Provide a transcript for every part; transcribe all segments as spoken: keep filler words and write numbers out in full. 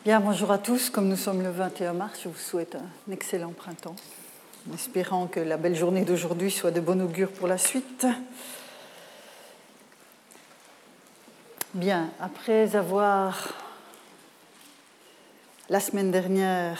Bien, bonjour à tous. Comme nous sommes le vingt et un mars, je vous souhaite un excellent printemps, en espérant que la belle journée d'aujourd'hui soit de bon augure pour la suite. Bien, après avoir, la semaine dernière,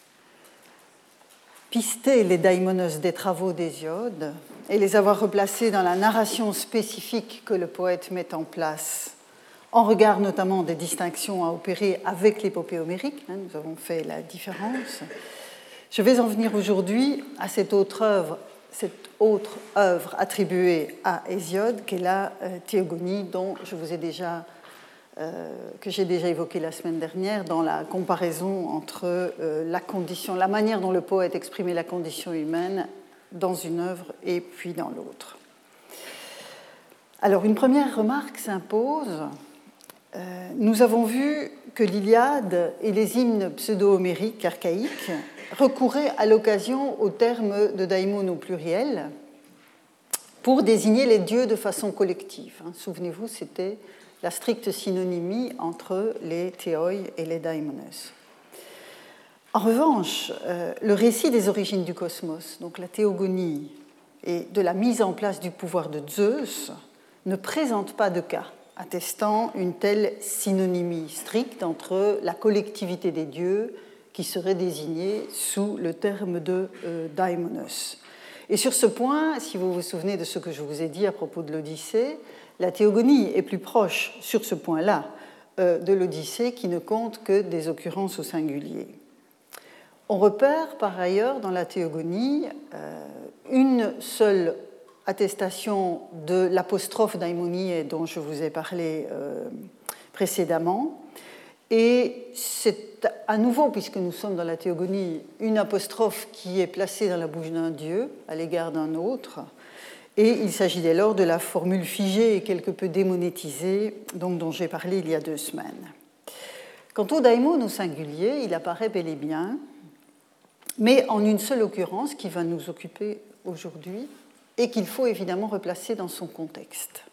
pisté les daimonos des travaux d'Hésiode et les avoir replacés dans la narration spécifique que le poète met en place, en regard notamment des distinctions à opérer avec l'épopée homérique, hein, nous avons fait la différence. Je vais en venir aujourd'hui à cette autre œuvre, cette autre œuvre attribuée à Hésiode, qui est la euh, Théogonie, dont je vous ai déjà, euh, que j'ai déjà évoquée la semaine dernière, dans la comparaison entre euh, la condition, la manière dont le poète exprimait la condition humaine dans une œuvre et puis dans l'autre. Alors, une première remarque s'impose. Euh, nous avons vu que l'Iliade et les hymnes pseudo-homériques archaïques recouraient à l'occasion au terme de daimon au pluriel pour désigner les dieux de façon collective. Souvenez-vous, c'était la stricte synonymie entre les théoi et les daimonos. En revanche, euh, le récit des origines du cosmos, donc la théogonie et de la mise en place du pouvoir de Zeus, ne présente pas de cas attestant une telle synonymie stricte entre la collectivité des dieux qui serait désignée sous le terme de euh, daimonos. Et sur ce point, si vous vous souvenez de ce que je vous ai dit à propos de l'Odyssée, la théogonie est plus proche, sur ce point-là, euh, de l'Odyssée qui ne compte que des occurrences au singulier. On repère par ailleurs dans la théogonie euh, une seule attestation de l'apostrophe daimonie dont je vous ai parlé euh, précédemment. Et c'est à nouveau, puisque nous sommes dans la théogonie, une apostrophe qui est placée dans la bouche d'un dieu à l'égard d'un autre. Et il s'agit dès lors de la formule figée et quelque peu démonétisée donc, dont j'ai parlé il y a deux semaines. Quant au daimon au singulier, il apparaît bel et bien, mais en une seule occurrence qui va nous occuper aujourd'hui, et qu'il faut évidemment replacer dans son contexte.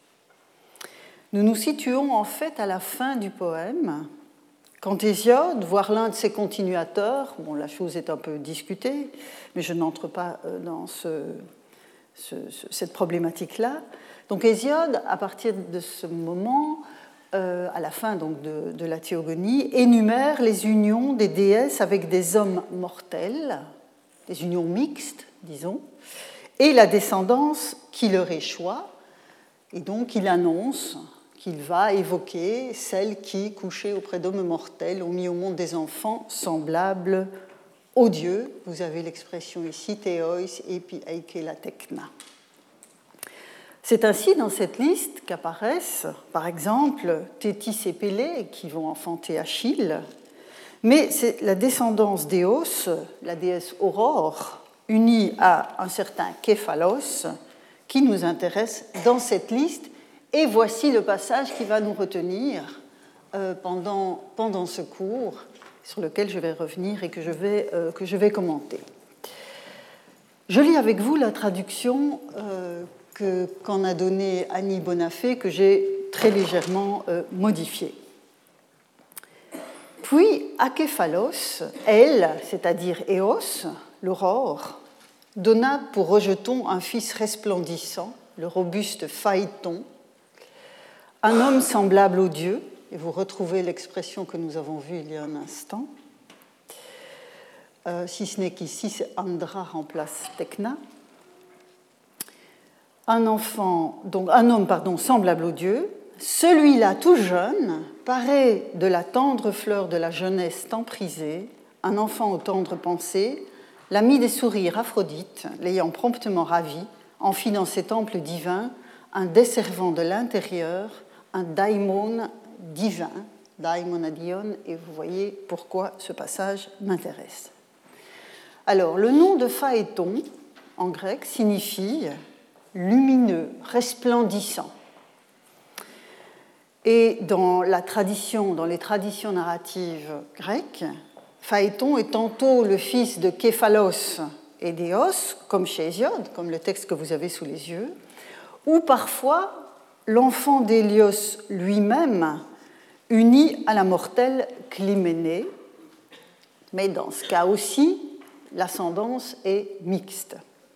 Nous nous situons en fait à la fin du poème, quand Hésiode, voire l'un de ses continuateurs, bon, la chose est un peu discutée, mais je n'entre pas dans ce, ce, cette problématique-là. Donc Hésiode, à partir de ce moment, euh, à la fin donc, de, de la théogonie, énumère les unions des déesses avec des hommes mortels, des unions mixtes, disons, et la descendance qui leur échoit, et donc il annonce qu'il va évoquer celles qui, couchées auprès d'hommes mortels, ont mis au monde des enfants semblables aux dieux. Vous avez l'expression ici, théois epi eike la tekna. C'est ainsi dans cette liste qu'apparaissent, par exemple, Thétis et Pélée, qui vont enfanter Achille, mais c'est la descendance d'Éos, la déesse Aurore, unie à un certain Képhalos, qui nous intéresse dans cette liste. Et voici le passage qui va nous retenir euh, pendant, pendant ce cours, sur lequel je vais revenir et que je vais, euh, que je vais commenter. Je lis avec vous la traduction euh, que, qu'en a donnée Annie Bonafé, que j'ai très légèrement euh, modifiée. Puis Aképhalos, elle, c'est-à-dire Éos, l'aurore, donna pour rejeton un fils resplendissant, le robuste Phaéton, un homme semblable aux dieux, et vous retrouvez l'expression que nous avons vue il y a un instant, euh, si ce n'est qu'ici, Andra remplace Tekna. Un enfant, donc un homme, pardon, semblable aux dieux, celui-là tout jeune, paré de la tendre fleur de la jeunesse tant prisée, un enfant aux tendres pensées, l'ami des sourires Aphrodite, l'ayant promptement ravi, en fit dans ses temples divins un desservant de l'intérieur, un daimon divin, daimonadion, et vous voyez pourquoi ce passage m'intéresse. Alors, le nom de Phaéton, en grec, signifie lumineux, resplendissant. Et dans la tradition, dans les traditions narratives grecques, Phaéton est tantôt le fils de Képhalos et d'Éos, comme chez Hésiode, comme le texte que vous avez sous les yeux, ou parfois l'enfant d'Hélios lui-même, uni à la mortelle Clyménée, Mais dans ce cas aussi, l'ascendance est mixte.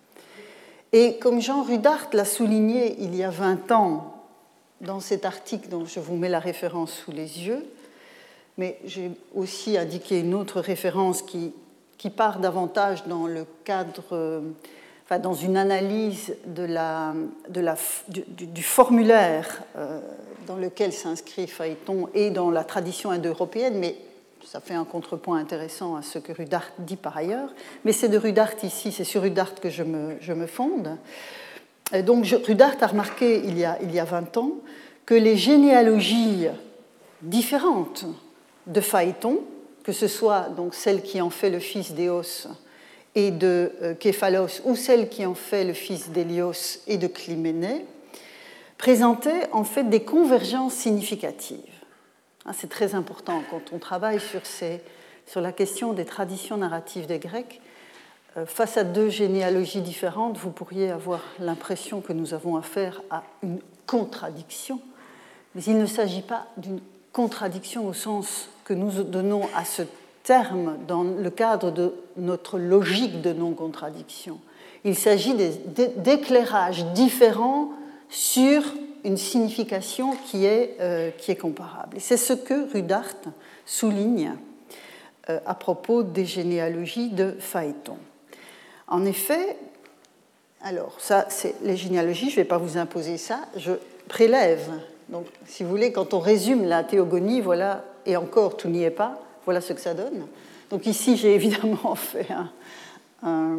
Et comme Jean Rudart l'a souligné il y a vingt ans dans cet article dont je vous mets la référence sous les yeux, mais j'ai aussi indiqué une autre référence qui, qui part davantage dans le cadre, euh, enfin dans une analyse de la, de la, du, du, du formulaire euh, dans lequel s'inscrit Phaéton et dans la tradition indo-européenne, mais ça fait un contrepoint intéressant à ce que Rudart dit par ailleurs. Mais c'est de Rudart ici, c'est sur Rudart que je me, je me fonde. Et donc je, Rudart a remarqué il y a, il y a vingt ans que les généalogies différentes de Phaéton, que ce soit donc celle qui en fait le fils d'Éos et de euh, Képhalos, ou celle qui en fait le fils d'Hélios et de Clyménée, présentaient en fait des convergences significatives. Hein, c'est très important quand on travaille sur, ces, sur la question des traditions narratives des Grecs. Euh, face à deux généalogies différentes, vous pourriez avoir l'impression que nous avons affaire à une contradiction, mais il ne s'agit pas d'une contradiction au sens que nous donnons à ce terme dans le cadre de notre logique de non-contradiction. Il s'agit d'éclairages différents sur une signification qui est, euh, qui est comparable. Et c'est ce que Rudart souligne euh, à propos des généalogies de Phaéton. En effet, alors ça, c'est les généalogies, je ne vais pas vous imposer ça, je prélève. Donc, si vous voulez, quand on résume la théogonie, voilà, et encore, tout n'y est pas, voilà ce que ça donne. Donc ici, j'ai évidemment fait un, un,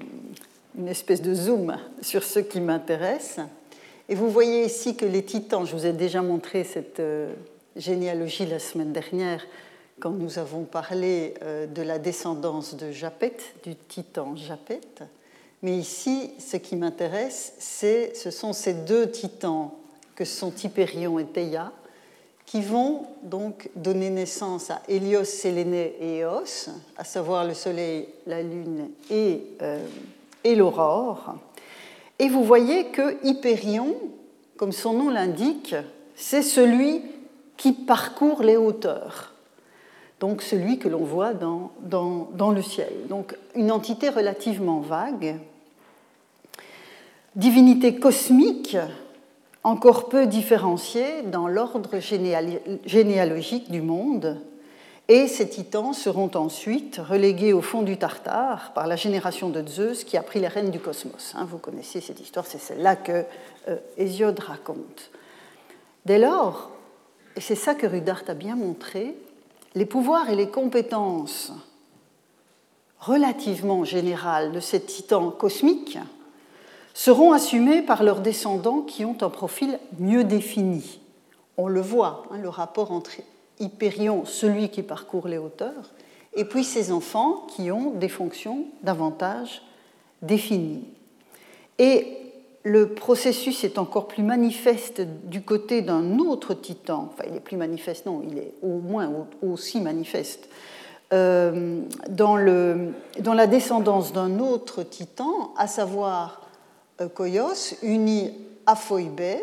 une espèce de zoom sur ce qui m'intéresse. Et vous voyez ici que les titans, je vous ai déjà montré cette euh, généalogie la semaine dernière, quand nous avons parlé euh, de la descendance de Japet, du titan Japet. Mais ici, ce qui m'intéresse, c'est, ce sont ces deux titans que sont Hypérion et Théia, qui vont donc donner naissance à Hélios, Sélénée et Éos, à savoir le Soleil, la Lune et, euh, et l'aurore. Et vous voyez que Hypérion, comme son nom l'indique, c'est celui qui parcourt les hauteurs, donc celui que l'on voit dans, dans, dans le ciel. Donc une entité relativement vague, divinité cosmique, encore peu différenciés dans l'ordre généalogique du monde, et ces titans seront ensuite relégués au fond du Tartare par la génération de Zeus qui a pris les rênes du cosmos. Vous connaissez cette histoire, c'est celle-là que euh, Hésiode raconte. Dès lors, et c'est ça que Rudart a bien montré, les pouvoirs et les compétences relativement générales de ces titans cosmiques seront assumés par leurs descendants qui ont un profil mieux défini. On le voit, hein, le rapport entre Hypérion, celui qui parcourt les hauteurs, et puis ses enfants qui ont des fonctions davantage définies. Et le processus est encore plus manifeste du côté d'un autre titan, enfin il est plus manifeste, non, il est au moins aussi manifeste, euh, dans, le, dans la descendance d'un autre titan, à savoir Koios, uni à Phoibé.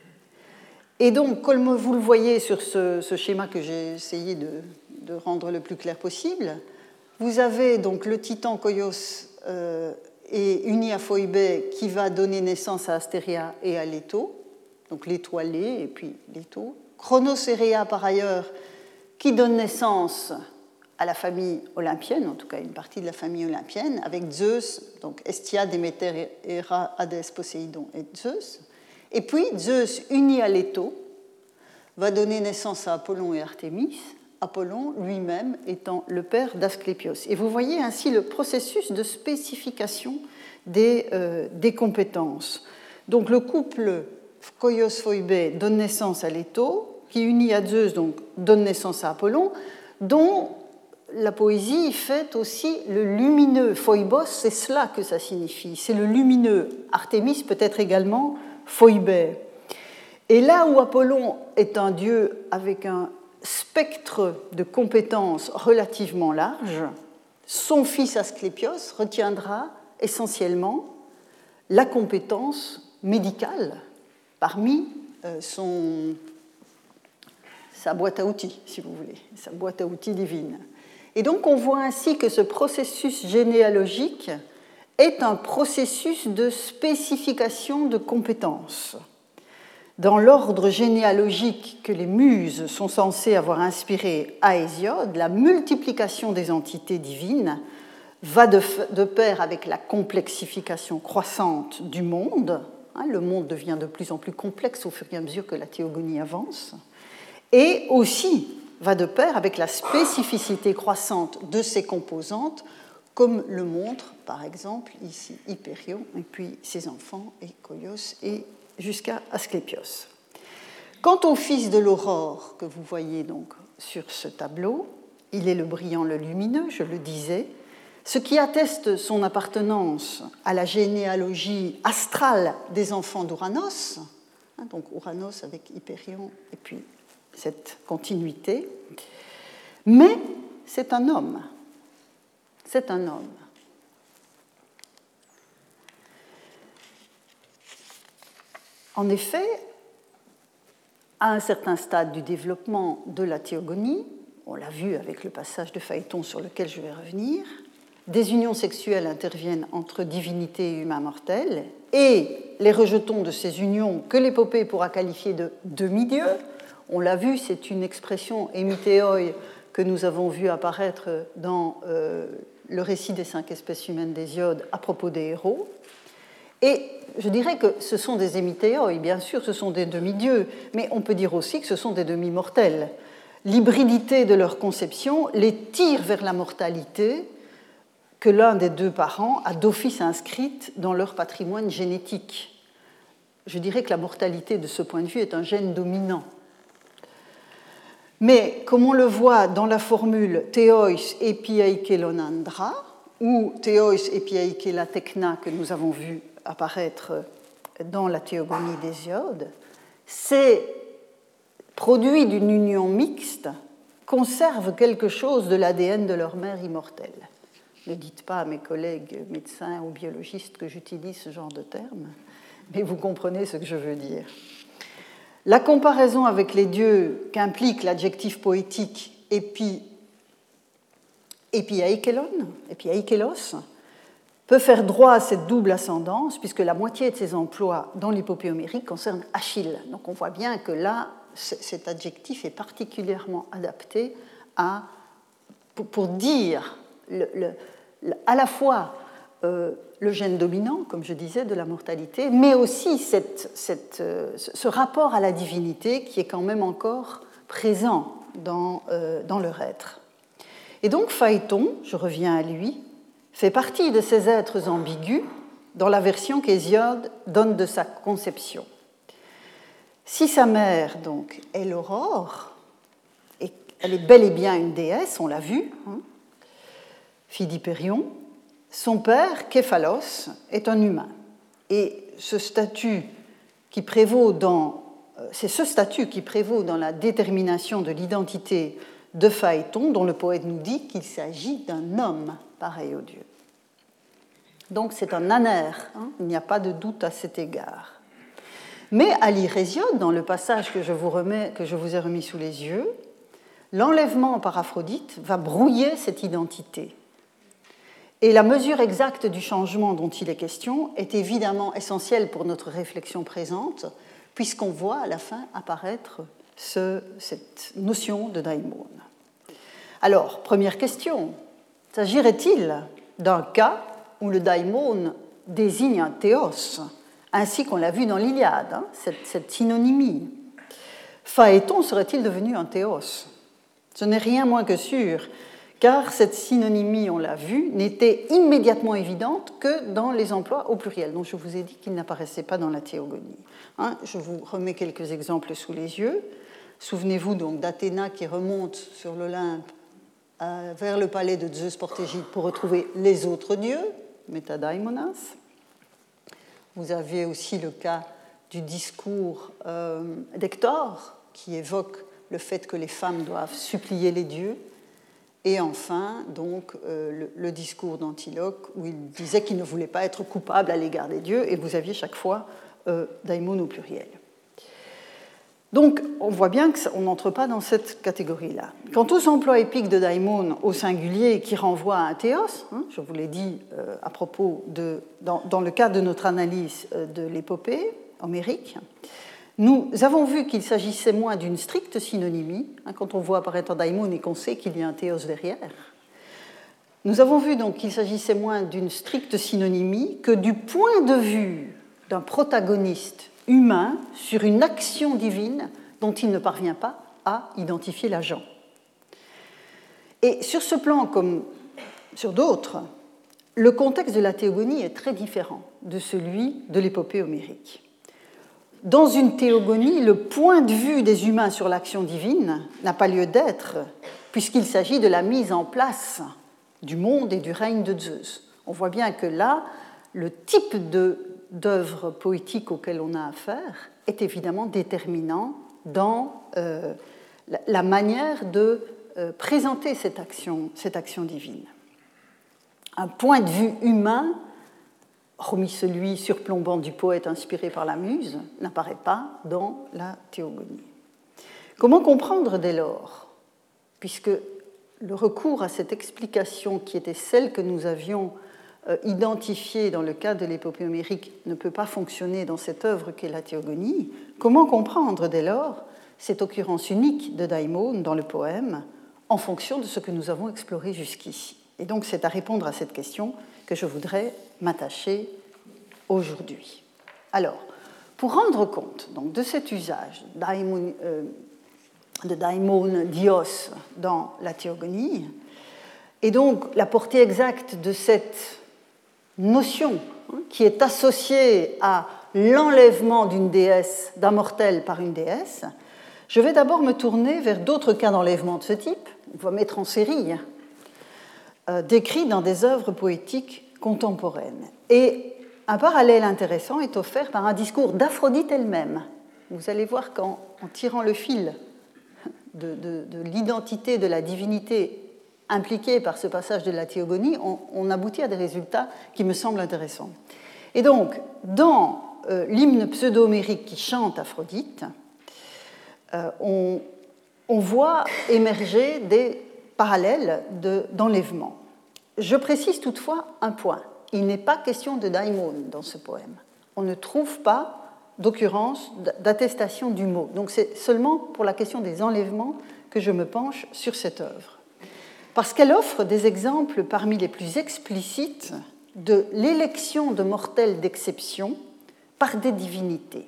Et donc, comme vous le voyez sur ce, ce schéma que j'ai essayé de, de rendre le plus clair possible, vous avez donc le titan Koios euh, et uni à Phoibé qui va donner naissance à Astéria et à Leto, donc l'étoilé et puis Leto. Chronos et Rhea, par ailleurs, qui donne naissance à la famille olympienne, en tout cas une partie de la famille olympienne, avec Zeus, donc Hestia, Déméter, Héra, Hadès, Poséidon et Zeus. Et puis Zeus, uni à Leto, va donner naissance à Apollon et Artémis, Apollon lui-même étant le père d'Asclépios. Et vous voyez ainsi le processus de spécification des, euh, des compétences. Donc le couple Koios-Phoibé donne naissance à Leto, qui uni à Zeus donc, donne naissance à Apollon, dont la poésie fait aussi le lumineux. Phoibos, c'est cela que ça signifie. C'est le lumineux. Artémis peut être également Phoibé. Et là où Apollon est un dieu avec un spectre de compétences relativement large, son fils Asclépios retiendra essentiellement la compétence médicale parmi son, sa boîte à outils, si vous voulez, sa boîte à outils divine. Et donc on voit ainsi que ce processus généalogique est un processus de spécification de compétences. Dans l'ordre généalogique que les muses sont censées avoir inspiré à Hésiode, la multiplication des entités divines va de, de pair avec la complexification croissante du monde. Hein, le monde devient de plus en plus complexe au fur et à mesure que la théogonie avance. Et aussi va de pair avec la spécificité croissante de ses composantes, comme le montre par exemple ici Hypérion et puis ses enfants, et Koios et jusqu'à Asclépios. Quant au fils de l'aurore que vous voyez donc sur ce tableau, il est le brillant, le lumineux, je le disais, ce qui atteste son appartenance à la généalogie astrale des enfants d'Ouranos, hein, donc Ouranos avec Hypérion et puis cette continuité, mais c'est un homme. C'est un homme. En effet, à un certain stade du développement de la théogonie, on l'a vu avec le passage de Phaéton sur lequel je vais revenir, des unions sexuelles interviennent entre divinité et humains mortels, et les rejetons de ces unions que l'épopée pourra qualifier de demi-dieux. On l'a vu, c'est une expression hémitéoi que nous avons vu apparaître dans euh, le récit des cinq espèces humaines d'Hésiode à propos des héros. Et je dirais que ce sont des hémitéoi, bien sûr, ce sont des demi-dieux, mais on peut dire aussi que ce sont des demi-mortels. L'hybridité de leur conception les tire vers la mortalité que l'un des deux parents a d'office inscrite dans leur patrimoine génétique. Je dirais que la mortalité, de ce point de vue, est un gène dominant. Mais, comme on le voit dans la formule Theois epiaikelonandra ou Theois epiaikela tekna que nous avons vu apparaître dans la théogonie d'Hésiode, ces produits d'une union mixte conservent quelque chose de l'A D N de leur mère immortelle. Ne dites pas à mes collègues médecins ou biologistes que j'utilise ce genre de termes, mais vous comprenez ce que je veux dire. La comparaison avec les dieux qu'implique l'adjectif poétique épi, épiaikelon, épiaikelos, peut faire droit à cette double ascendance, puisque la moitié de ses emplois dans l'épopée homérique concernent Achille. Donc on voit bien que là, cet adjectif est particulièrement adapté à, pour, pour dire le, le, le, à la fois euh, le gène dominant, comme je disais, de la mortalité, mais aussi cette, cette, ce rapport à la divinité qui est quand même encore présent dans, euh, dans leur être. Et donc Phaéton, je reviens à lui, fait partie de ces êtres ambigus dans la version qu'Hésiode donne de sa conception. Si sa mère, donc, est l'aurore, et elle est bel et bien une déesse, on l'a vu, hein, fille d'Hypérion, son père, Képhalos, est un humain. Et ce statut qui prévaut dans, c'est ce statut qui prévaut dans la détermination de l'identité de Phaéton, dont le poète nous dit qu'il s'agit d'un homme pareil aux dieux. Donc c'est un anère, hein, il n'y a pas de doute à cet égard. Mais à lire Hésiode, dans le passage que je vous remets, que je vous ai remis sous les yeux, l'enlèvement par Aphrodite va brouiller cette identité. Et la mesure exacte du changement dont il est question est évidemment essentielle pour notre réflexion présente, puisqu'on voit à la fin apparaître ce, cette notion de daimon. Alors, première question, s'agirait-il d'un cas où le daimon désigne un théos, ainsi qu'on l'a vu dans l'Iliade, hein, cette, cette synonymie? Phaéton serait-il devenu un théos? Ce n'est rien moins que sûr, car cette synonymie, on l'a vu, n'était immédiatement évidente que dans les emplois au pluriel, dont je vous ai dit qu'ils n'apparaissaient pas dans la théogonie. Hein, je vous remets quelques exemples sous les yeux. Souvenez-vous donc d'Athéna qui remonte sur l'Olympe euh, vers le palais de Zeus Portégide pour retrouver les autres dieux, Métadaimonas. Vous avez aussi le cas du discours euh, d'Hector, qui évoque le fait que les femmes doivent supplier les dieux. Et enfin, donc, euh, le, le discours d'Antiloque, où il disait qu'il ne voulait pas être coupable à l'égard des dieux, et vous aviez chaque fois euh, daimon au pluriel. Donc, on voit bien qu'on n'entre pas dans cette catégorie-là. Quant aux emplois épiques de daimon au singulier qui renvoient à un théos, hein, je vous l'ai dit euh, à propos de, dans, dans le cadre de notre analyse euh, de l'épopée homérique, nous avons vu qu'il s'agissait moins d'une stricte synonymie, hein, quand on voit apparaître un daimon et qu'on sait qu'il y a un théos derrière. Nous avons vu donc qu'il s'agissait moins d'une stricte synonymie que du point de vue d'un protagoniste humain sur une action divine dont il ne parvient pas à identifier l'agent. Et sur ce plan, comme sur d'autres, le contexte de la théogonie est très différent de celui de l'épopée homérique. Dans une théogonie, le point de vue des humains sur l'action divine n'a pas lieu d'être, puisqu'il s'agit de la mise en place du monde et du règne de Zeus. On voit bien que là, le type de d'œuvres poétiques auxquelles on a affaire est évidemment déterminant dans euh, la, la manière de euh, présenter cette action, cette action divine. Un point de vue humain, hormis celui surplombant du poète inspiré par la muse, n'apparaît pas dans la théogonie. Comment comprendre dès lors, puisque le recours à cette explication qui était celle que nous avions identifié dans le cas de l'épopée homérique ne peut pas fonctionner dans cette œuvre qu'est la théogonie, comment comprendre dès lors cette occurrence unique de daimon dans le poème en fonction de ce que nous avons exploré jusqu'ici? Et donc c'est à répondre à cette question que je voudrais m'attacher aujourd'hui. Alors, pour rendre compte donc, de cet usage daimon, euh, de daimon dios dans la théogonie, et donc la portée exacte de cette notion qui est associée à l'enlèvement d'une déesse, d'un mortel par une déesse, je vais d'abord me tourner vers d'autres cas d'enlèvement de ce type, on va mettre en série, euh, décrits dans des œuvres poétiques contemporaines. Et un parallèle intéressant est offert par un discours d'Aphrodite elle-même. Vous allez voir qu'en en tirant le fil de, de, de l'identité de la divinité impliquée par ce passage de la théogonie, on, on aboutit à des résultats qui me semblent intéressants. Et donc, dans euh, l'hymne pseudo-homérique qui chante Aphrodite, euh, on, on voit émerger des parallèles de, d'enlèvement. Je précise toutefois un point. Il n'est pas question de daimon dans ce poème. On ne trouve pas d'occurrence, d'attestation du mot. Donc c'est seulement pour la question des enlèvements que je me penche sur cette œuvre. Parce qu'elle offre des exemples parmi les plus explicites de l'élection de mortels d'exception par des divinités.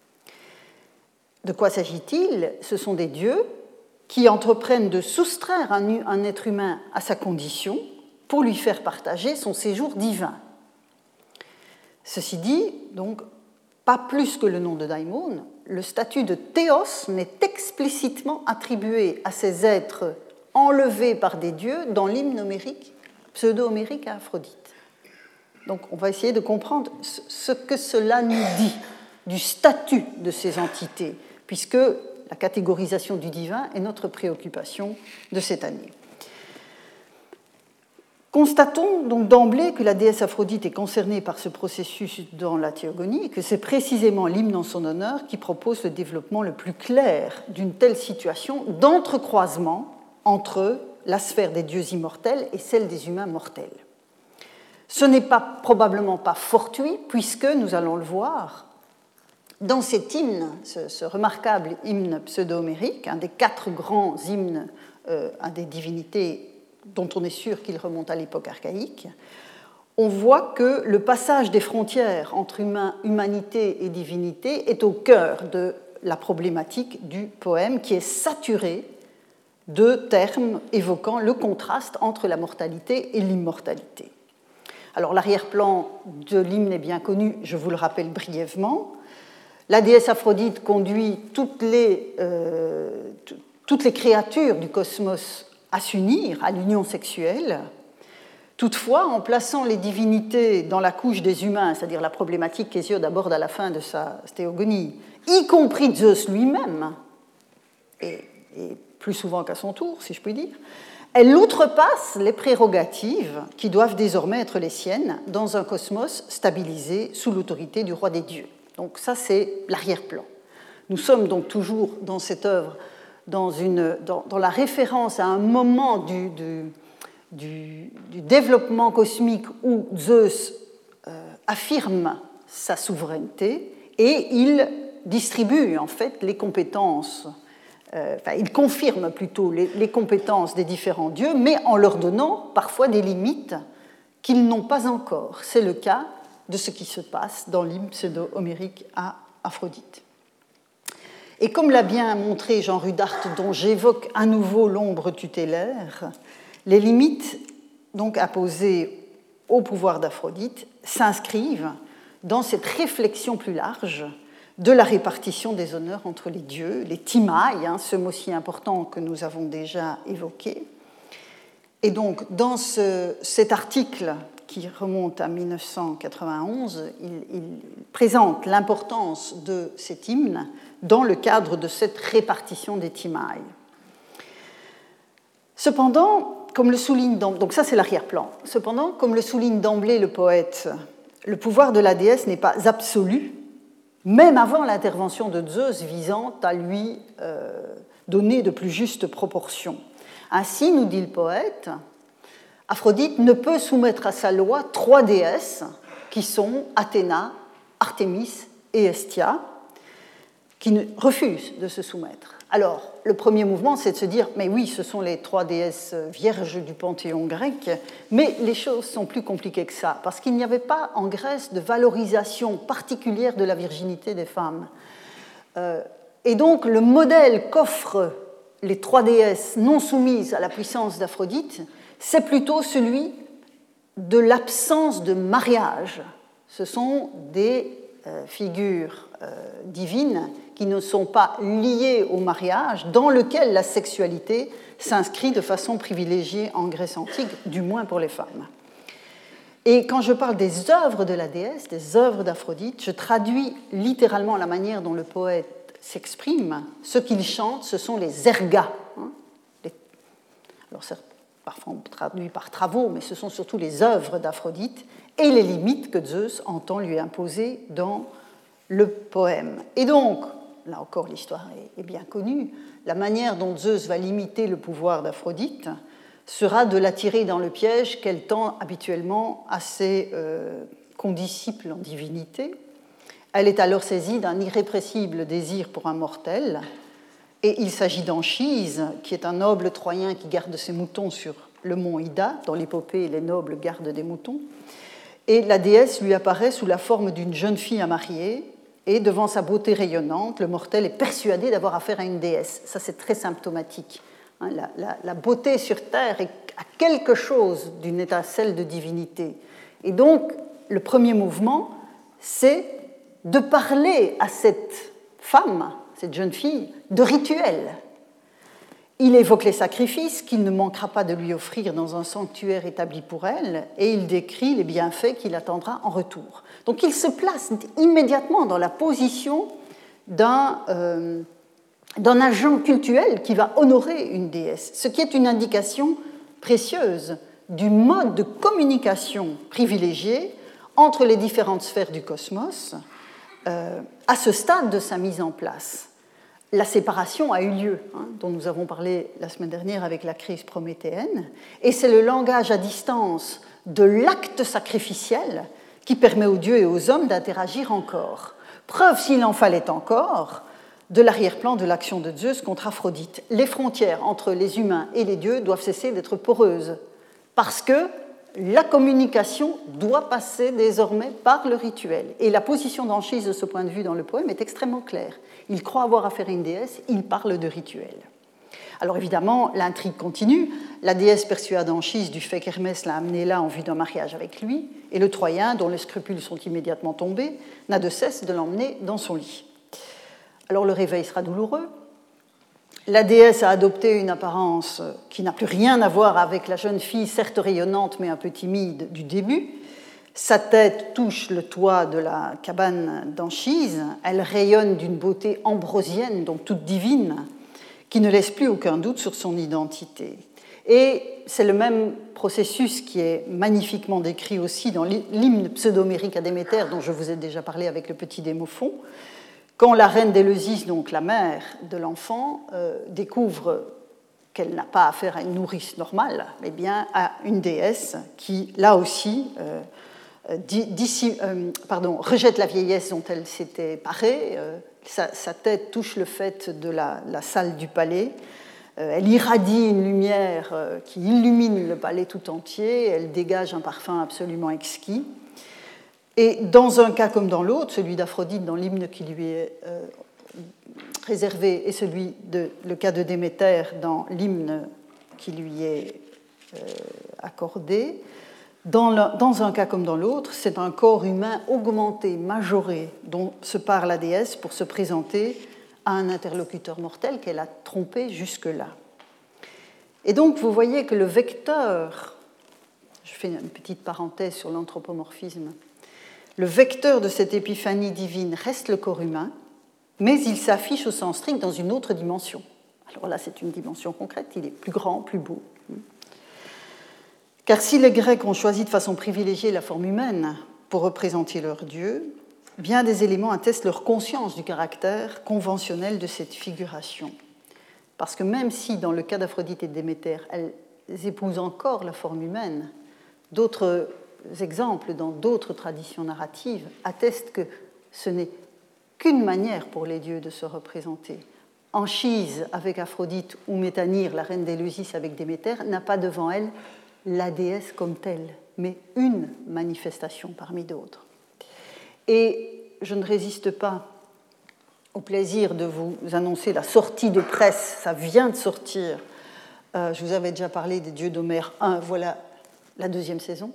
De quoi s'agit-il? Ce sont des dieux qui entreprennent de soustraire un, un être humain à sa condition pour lui faire partager son séjour divin. Ceci dit, donc, pas plus que le nom de daimon, le statut de théos n'est explicitement attribué à ces êtres enlevés par des dieux dans l'hymne homérique, pseudo-homérique à Aphrodite. Donc on va essayer de comprendre ce que cela nous dit du statut de ces entités, puisque la catégorisation du divin est notre préoccupation de cette année. Constatons donc d'emblée que la déesse Aphrodite est concernée par ce processus dans la théogonie et que c'est précisément l'hymne en son honneur qui propose le développement le plus clair d'une telle situation d'entrecroisement entre la sphère des dieux immortels et celle des humains mortels. Ce n'est pas, probablement pas fortuit, puisque, nous allons le voir, dans cet hymne, ce, ce remarquable hymne pseudo-homérique, un des quatre grands hymnes euh, à des divinités dont on est sûr qu'il remonte à l'époque archaïque, on voit que le passage des frontières entre humain, humanité et divinité est au cœur de la problématique du poème, qui est saturé de termes évoquant le contraste entre la mortalité et l'immortalité. Alors l'arrière-plan de l'hymne est bien connu, je vous le rappelle brièvement. La déesse Aphrodite conduit toutes les, euh, t- toutes les créatures du cosmos à s'unir à l'union sexuelle. Toutefois, en plaçant les divinités dans la couche des humains, c'est-à-dire la problématique qu'Hésiode aborde à la fin de sa théogonie, y compris Zeus lui-même, et, et plus souvent qu'à son tour, si je puis dire, elle outrepasse les prérogatives qui doivent désormais être les siennes dans un cosmos stabilisé sous l'autorité du roi des dieux. Donc ça, c'est l'arrière-plan. Nous sommes donc toujours dans cette œuvre, dans, une, dans, dans la référence à un moment du, du, du, du développement cosmique où Zeus euh, affirme sa souveraineté et il distribue en fait les compétences, euh, enfin il confirme plutôt les, les compétences des différents dieux, mais en leur donnant parfois des limites qu'ils n'ont pas encore. C'est le cas de ce qui se passe dans l'hymne pseudo-homérique à Aphrodite. Et comme l'a bien montré Jean Rudart, dont j'évoque à nouveau l'ombre tutélaire, les limites donc imposées au pouvoir d'Aphrodite s'inscrivent dans cette réflexion plus large de la répartition des honneurs entre les dieux, les timai, hein, ce mot si important que nous avons déjà évoqué. Et donc, dans ce, cet article qui remonte à mille neuf cent quatre-vingt-onze, il, il présente l'importance de cet hymne dans le cadre de cette répartition des timai. Cependant, comme le souligne d'emblée, donc ça c'est l'arrière-plan. Cependant, comme le souligne d'emblée le poète, le pouvoir de la déesse n'est pas absolu, même avant l'intervention de Zeus visant à lui euh, donner de plus justes proportions. Ainsi, nous dit le poète, Aphrodite ne peut soumettre à sa loi trois déesses qui sont Athéna, Artémis et Hestia, qui refusent de se soumettre. Alors, le premier mouvement, c'est de se dire, mais oui, ce sont les trois déesses vierges du panthéon grec, mais les choses sont plus compliquées que ça, parce qu'il n'y avait pas en Grèce de valorisation particulière de la virginité des femmes. Euh, et donc, le modèle qu'offrent les trois déesses non soumises à la puissance d'Aphrodite, c'est plutôt celui de l'absence de mariage. Ce sont des euh, figures euh, divines qui ne sont pas liées au mariage, dans lequel la sexualité s'inscrit de façon privilégiée en Grèce antique, du moins pour les femmes. Et quand je parle des œuvres de la déesse, des œuvres d'Aphrodite, je traduis littéralement la manière dont le poète s'exprime. Ce qu'il chante, ce sont les ergas. Hein, les... Alors, parfois on traduit par travaux, mais ce sont surtout les œuvres d'Aphrodite et les limites que Zeus entend lui imposer dans le poème. Et donc, là encore l'histoire est bien connue, la manière dont Zeus va limiter le pouvoir d'Aphrodite sera de l'attirer dans le piège qu'elle tend habituellement à ses euh, condisciples en divinité. Elle est alors saisie d'un irrépressible désir pour un mortel, et il s'agit d'Anchise, qui est un noble troyen qui garde ses moutons sur le mont Ida. Dans l'épopée, les nobles gardent des moutons. Et la déesse lui apparaît sous la forme d'une jeune fille à marier, et devant sa beauté rayonnante, le mortel est persuadé d'avoir affaire à une déesse. Ça, c'est très symptomatique. La, la, la beauté sur terre a quelque chose d'une étincelle de divinité. Et donc, le premier mouvement, c'est de parler à cette femme, cette jeune fille, de rituels. Il évoque les sacrifices qu'il ne manquera pas de lui offrir dans un sanctuaire établi pour elle, et il décrit les bienfaits qu'il attendra en retour. Donc il se place immédiatement dans la position d'un, euh, d'un agent cultuel qui va honorer une déesse, ce qui est une indication précieuse du mode de communication privilégié entre les différentes sphères du cosmos euh, à ce stade de sa mise en place. La séparation a eu lieu, hein, dont nous avons parlé la semaine dernière avec la crise prométhéenne, et c'est le langage à distance de l'acte sacrificiel qui permet aux dieux et aux hommes d'interagir encore. Preuve, s'il en fallait encore, de l'arrière-plan de l'action de Zeus contre Aphrodite. Les frontières entre les humains et les dieux doivent cesser d'être poreuses, parce que la communication doit passer désormais par le rituel. Et la position d'Anchise de ce point de vue dans le poème est extrêmement claire. Il croit avoir affaire à une déesse, il parle de rituel. Alors évidemment, l'intrigue continue. La déesse persuade Anchise du fait qu'Hermès l'a amenée là en vue d'un mariage avec lui, et le Troyen, dont les scrupules sont immédiatement tombés, n'a de cesse de l'emmener dans son lit. Alors le réveil sera douloureux. La déesse a adopté une apparence qui n'a plus rien à voir avec la jeune fille, certes rayonnante mais un peu timide du début. Sa tête touche le toit de la cabane d'Anchise. Elle rayonne d'une beauté ambrosienne, donc toute divine, qui ne laisse plus aucun doute sur son identité. Et c'est le même processus qui est magnifiquement décrit aussi dans l'hymne pseudo-homérique à Déméter, dont je vous ai déjà parlé avec le petit démophon. quand la reine d'Éleusis, donc la mère de l'enfant, euh, découvre qu'elle n'a pas affaire à une nourrice normale, mais bien à une déesse qui, là aussi, euh, d'ici, euh, pardon, rejette la vieillesse dont elle s'était parée. Euh, sa, sa tête touche le faîte de la, la salle du palais. Euh, elle irradie une lumière euh, qui illumine le palais tout entier. Elle dégage un parfum absolument exquis. Et dans un cas comme dans l'autre, celui d'Aphrodite dans l'hymne qui lui est euh, réservé et celui de le cas de Déméter dans l'hymne qui lui est euh, accordé, dans, le, dans un cas comme dans l'autre, c'est un corps humain augmenté, majoré, dont se part la déesse pour se présenter à un interlocuteur mortel qu'elle a trompé jusque-là. Et donc vous voyez que le vecteur, je fais une petite parenthèse sur l'anthropomorphisme, le vecteur de cette épiphanie divine reste le corps humain, mais il s'affiche au sens strict dans une autre dimension. Alors là, c'est une dimension concrète, il est plus grand, plus beau. Car si les Grecs ont choisi de façon privilégiée la forme humaine pour représenter leur dieu, bien des éléments attestent leur conscience du caractère conventionnel de cette figuration. Parce que même si, dans le cas d'Aphrodite et de Déméter, elles épousent encore la forme humaine, d'autres exemples dans d'autres traditions narratives attestent que ce n'est qu'une manière pour les dieux de se représenter. Anchise avec Aphrodite ou Métanire, la reine d'Éleusis avec Déméter, n'a pas devant elle la déesse comme telle, mais une manifestation parmi d'autres. Et je ne résiste pas au plaisir de vous annoncer la sortie de presse, ça vient de sortir. Euh, je vous avais déjà parlé des dieux d'Homère un, voilà la deuxième saison,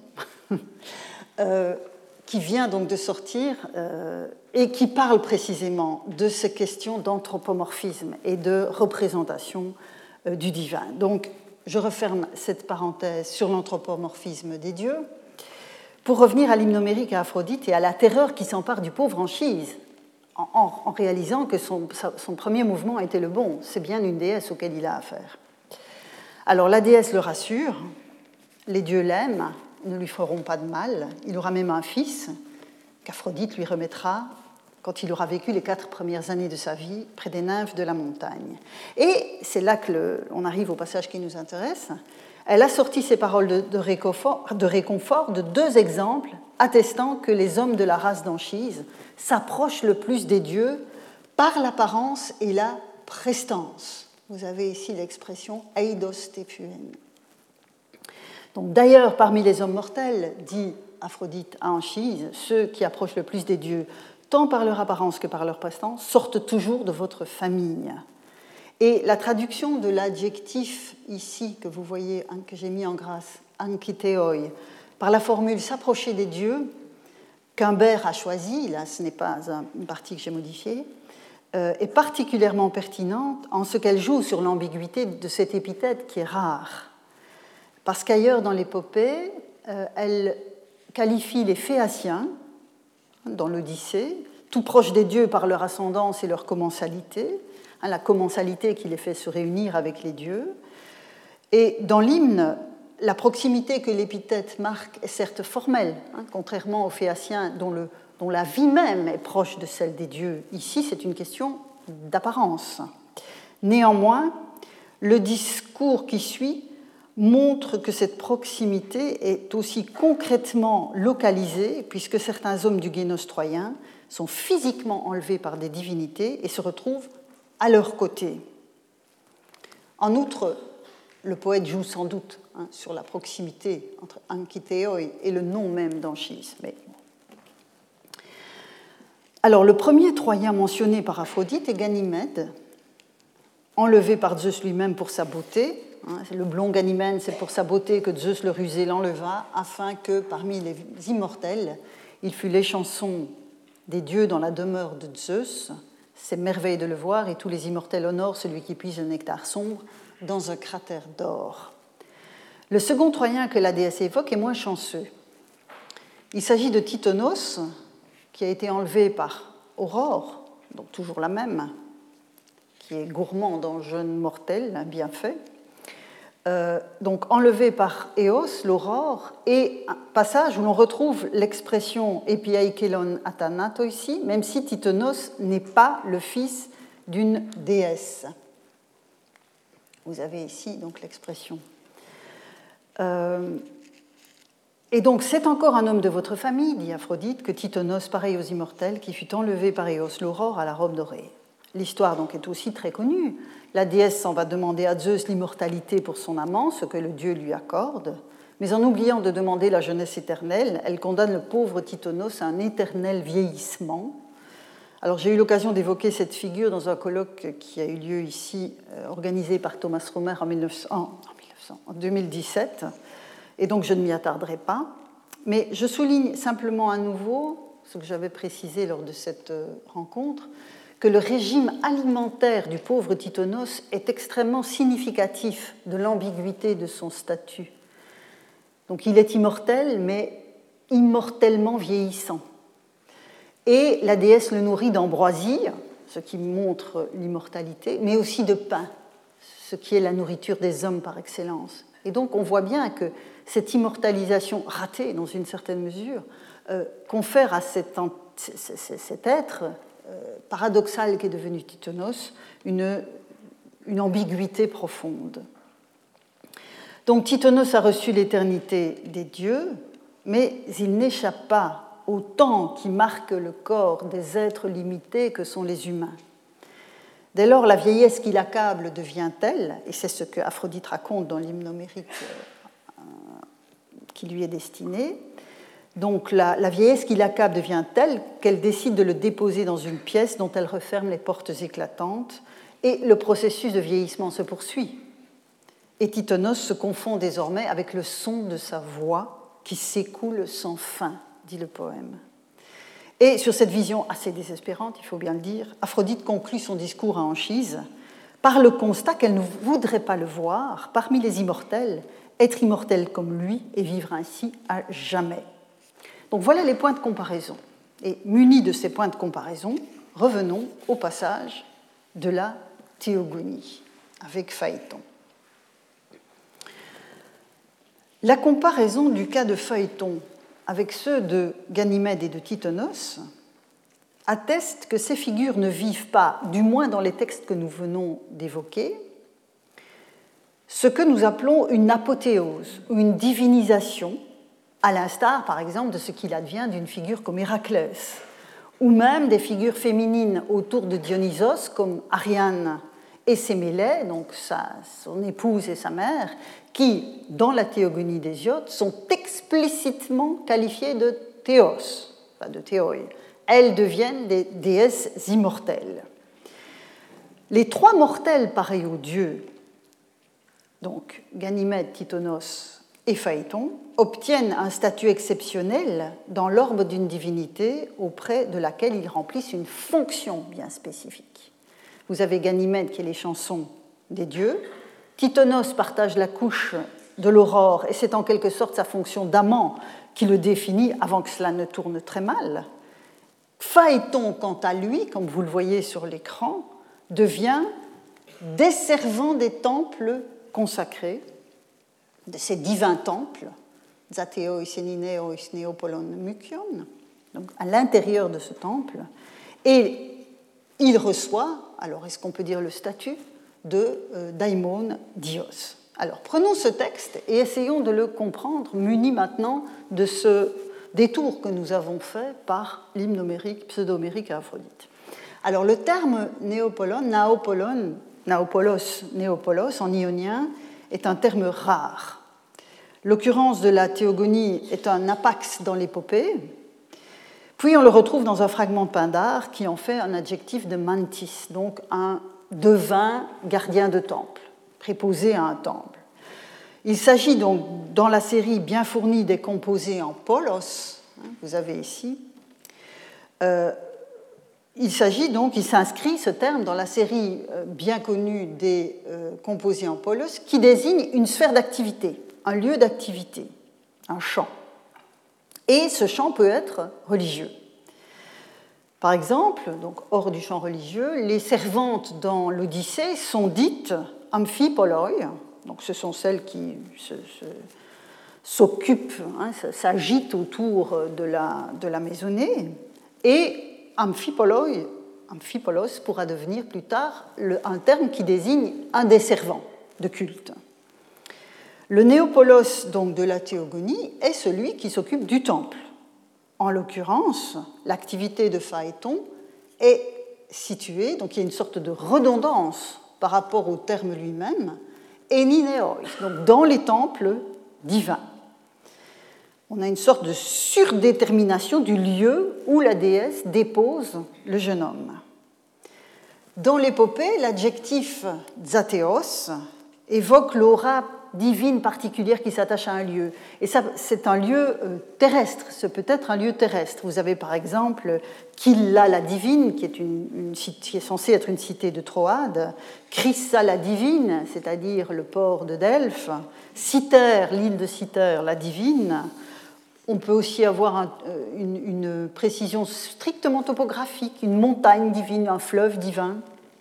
euh, qui vient donc de sortir euh, et qui parle précisément de ces questions d'anthropomorphisme et de représentation euh, du divin. Donc, je referme cette parenthèse sur l'anthropomorphisme des dieux pour revenir à l'hymne homérique à Aphrodite et à la terreur qui s'empare du pauvre Anchise en, en, en réalisant que son, son premier mouvement était le bon. C'est bien une déesse auquel il a affaire. Alors la déesse le rassure, les dieux l'aiment, ne lui feront pas de mal, il aura même un fils qu'Aphrodite lui remettra quand il aura vécu les quatre premières années de sa vie près des nymphes de la montagne. Et c'est là qu'on arrive au passage qui nous intéresse. Elle a sorti ces paroles de, de, réconfort, de réconfort de deux exemples attestant que les hommes de la race d'Anchise s'approchent le plus des dieux par l'apparence et la prestance. Vous avez ici l'expression « eidos tepuen ». Donc, d'ailleurs, parmi les hommes mortels, dit Aphrodite à Anchise, ceux qui approchent le plus des dieux, tant par leur apparence que par leur prestance, sortent toujours de votre famille. Et la traduction de l'adjectif ici, que vous voyez, que j'ai mis en grâce, ankiteoi, par la formule « s'approcher des dieux », qu'Humbert a choisi, là ce n'est pas une partie que j'ai modifiée, euh, est particulièrement pertinente en ce qu'elle joue sur l'ambiguïté de cette épithète qui est rare. Parce qu'ailleurs dans l'épopée, euh, elle qualifie les Phéaciens, dans l'Odyssée, tout proches des dieux par leur ascendance et leur commensalité, hein, la commensalité qui les fait se réunir avec les dieux. Et dans l'hymne, la proximité que l'épithète marque est certes formelle, hein, contrairement aux Phéaciens dont, le, dont la vie même est proche de celle des dieux. Ici, c'est une question d'apparence. Néanmoins, le discours qui suit montre que cette proximité est aussi concrètement localisée, puisque certains hommes du Génos troyen sont physiquement enlevés par des divinités et se retrouvent à leur côté. En outre, le poète joue sans doute hein, sur la proximité entre Ankiteoi et le nom même d'Anchise. Mais... Alors, le premier Troyen mentionné par Aphrodite est Ganymède, enlevé par Zeus lui-même pour sa beauté. Le blond Ganymède, c'est pour sa beauté que Zeus le rusé l'enleva, afin que, parmi les immortels, il fût l'échanson des dieux dans la demeure de Zeus. C'est merveille de le voir, et tous les immortels honorent celui qui puise le nectar sombre dans un cratère d'or. Le second Troyen que la déesse évoque est moins chanceux. Il s'agit de Tithonus, qui a été enlevé par Aurore, donc toujours la même, qui est gourmande en jeûne mortel, bien fait, euh, donc enlevé par Eos, l'aurore, et un passage où l'on retrouve l'expression epiaikelon athanato ici, même si Tithonus n'est pas le fils d'une déesse. Vous avez ici donc l'expression. Euh, et donc c'est encore un homme de votre famille, dit Aphrodite, que Tithonus, pareil aux immortels, qui fut enlevé par Eos, l'aurore, à la robe dorée. L'histoire donc est aussi très connue. La déesse s'en va demander à Zeus l'immortalité pour son amant, ce que le dieu lui accorde, mais en oubliant de demander la jeunesse éternelle, elle condamne le pauvre Tithonus à un éternel vieillissement. Alors j'ai eu l'occasion d'évoquer cette figure dans un colloque qui a eu lieu ici, euh, organisé par Thomas Romer en, mille neuf cents, en, mille neuf cents, en deux mille dix-sept, et donc je ne m'y attarderai pas. Mais je souligne simplement à nouveau, ce que j'avais précisé lors de cette euh, rencontre, que le régime alimentaire du pauvre Tithonus est extrêmement significatif de l'ambiguïté de son statut. Donc il est immortel, mais immortellement vieillissant. Et la déesse le nourrit d'ambroisie, ce qui montre l'immortalité, mais aussi de pain, ce qui est la nourriture des hommes par excellence. Et donc on voit bien que cette immortalisation ratée, dans une certaine mesure, euh, confère à cet, cet être euh, paradoxal qu'est devenu Tithonus une, une ambiguïté profonde. Donc Tithonus a reçu l'éternité des dieux, mais il n'échappe pas au temps qui marque le corps des êtres limités que sont les humains. Dès lors, la vieillesse qui l'accable devient telle, et c'est ce que Aphrodite raconte dans l'hymne homérique euh, qui lui est destiné, donc la, la vieillesse qui l'accable devient telle qu'elle décide de le déposer dans une pièce dont elle referme les portes éclatantes, et le processus de vieillissement se poursuit. Et Tithonus se confond désormais avec le son de sa voix qui s'écoule sans fin, dit le poème. Et sur cette vision assez désespérante, il faut bien le dire, Aphrodite conclut son discours à Anchise par le constat qu'elle ne voudrait pas le voir parmi les immortels, être immortel comme lui et vivre ainsi à jamais. Donc voilà les points de comparaison. Et munis de ces points de comparaison, revenons au passage de la théogonie avec Phaéton. La comparaison du cas de Phaéton avec ceux de Ganymède et de Tithonus atteste que ces figures ne vivent pas, du moins dans les textes que nous venons d'évoquer, ce que nous appelons une apothéose ou une divinisation, à l'instar, par exemple, de ce qu'il advient d'une figure comme Héraclès, ou même des figures féminines autour de Dionysos, comme Ariane et Sémélé, donc sa, son épouse et sa mère, qui, dans la théogonie d'Hésiode, sont explicitement qualifiées de théos, pas de théoi. Elles deviennent des déesses immortelles. Les trois mortels pareils aux dieux, donc Ganymède, Tithonus et Phaéton, obtiennent un statut exceptionnel dans l'orbe d'une divinité auprès de laquelle ils remplissent une fonction bien spécifique. Vous avez Ganymède qui est les chansons des dieux, Tithonus partage la couche de l'aurore et c'est en quelque sorte sa fonction d'amant qui le définit avant que cela ne tourne très mal. Phaéton, quant à lui, comme vous le voyez sur l'écran, devient desservant des temples consacrés, de ces divins temples, Zateo, Isénineo, Isneopolon, Mukion, donc à l'intérieur de ce temple, et il reçoit, alors est-ce qu'on peut dire le statut, de euh, daimon Dios. Alors prenons ce texte et essayons de le comprendre, muni maintenant de ce détour que nous avons fait par l'hymne homérique, pseudo-homérique à Aphrodite. Alors le terme néopolon, naopolon, naopolos, néopolos en ionien est un terme rare. L'occurrence de la théogonie est un apax dans l'épopée, puis on le retrouve dans un fragment de Pindare qui en fait un adjectif de mantis, donc un devin gardien de temple, préposé à un temple. Il s'agit donc, dans la série bien fournie des composés en polos, hein, vous avez ici, euh, il s'agit donc, il s'inscrit ce terme dans la série euh, bien connue des euh, composés en polos, qui désigne une sphère d'activité, un lieu d'activité, un champ. Et ce champ peut être religieux. Par exemple, donc hors du champ religieux, les servantes dans l'Odyssée sont dites amphipoloi, Donc ce sont celles qui se, se, s'occupent, hein, s'agitent autour de la, de la maisonnée. Et amphipoloi, amphipolos pourra devenir plus tard le, un terme qui désigne un des servants de culte. Le néopolos donc, de la théogonie est celui qui s'occupe du temple. En l'occurrence, l'activité de Phaéton est située, donc il y a une sorte de redondance par rapport au terme lui-même, enineoi, donc dans les temples divins. On a une sorte de surdétermination du lieu où la déesse dépose le jeune homme. Dans l'épopée, l'adjectif Zateos évoque l'aura divine particulière qui s'attache à un lieu. Et ça, c'est un lieu terrestre, c'est peut-être un lieu terrestre. Vous avez par exemple Kylla la divine, qui est, une, une, qui est censée être une cité de Troade, Chryssa la divine, c'est-à-dire le port de Delphes, Cythère, l'île de Cythère, la divine. On peut aussi avoir un, une, une précision strictement topographique, une montagne divine, un fleuve divin.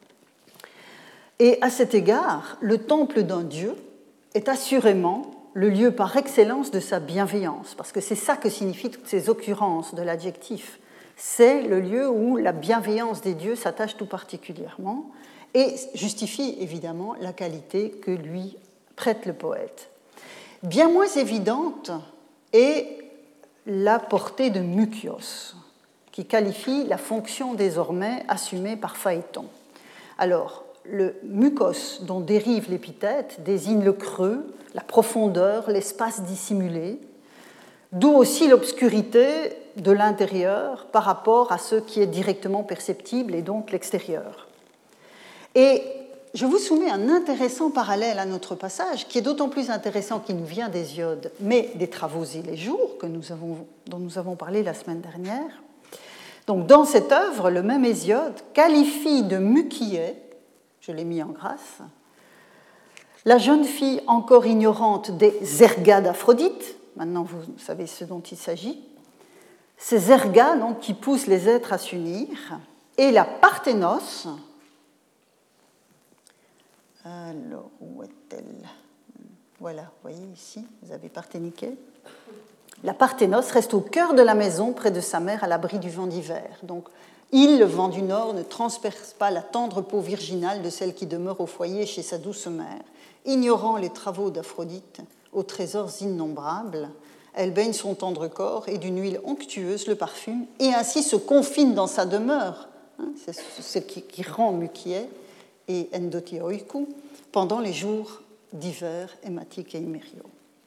Et à cet égard, le temple d'un dieu est assurément le lieu par excellence de sa bienveillance, parce que c'est ça que signifient toutes ces occurrences de l'adjectif. C'est le lieu où la bienveillance des dieux s'attache tout particulièrement et justifie évidemment la qualité que lui prête le poète. Bien moins évidente est la portée de mukios, qui qualifie la fonction désormais assumée par Phaéton. Alors, le mukos dont dérive l'épithète désigne le creux, la profondeur, l'espace dissimulé, d'où aussi l'obscurité de l'intérieur par rapport à ce qui est directement perceptible et donc l'extérieur. Et je vous soumets un intéressant parallèle à notre passage, qui est d'autant plus intéressant qu'il nous vient d'Hésiode, mais des Travaux et les jours que nous avons, dont nous avons parlé la semaine dernière. Donc, dans cette œuvre, le même Hésiode qualifie de mukié, je l'ai mis en grâce, la jeune fille encore ignorante des ergas d'Aphrodite, maintenant vous savez ce dont il s'agit, ces ergas donc, qui poussent les êtres à s'unir, et la parthénos. Alors, où est-elle? Voilà, vous voyez ici, vous avez Parthéniké. La parthénos reste au cœur de la maison, près de sa mère, à l'abri du vent d'hiver. Donc, il, le vent du nord, ne transperce pas la tendre peau virginale de celle qui demeure au foyer chez sa douce mère. Ignorant les travaux d'Aphrodite, aux trésors innombrables, elle baigne son tendre corps et d'une huile onctueuse le parfume, et ainsi se confine dans sa demeure, hein, c'est ce qui, qui rend mukié et endotioikou, pendant les jours d'hiver, hématique et immério.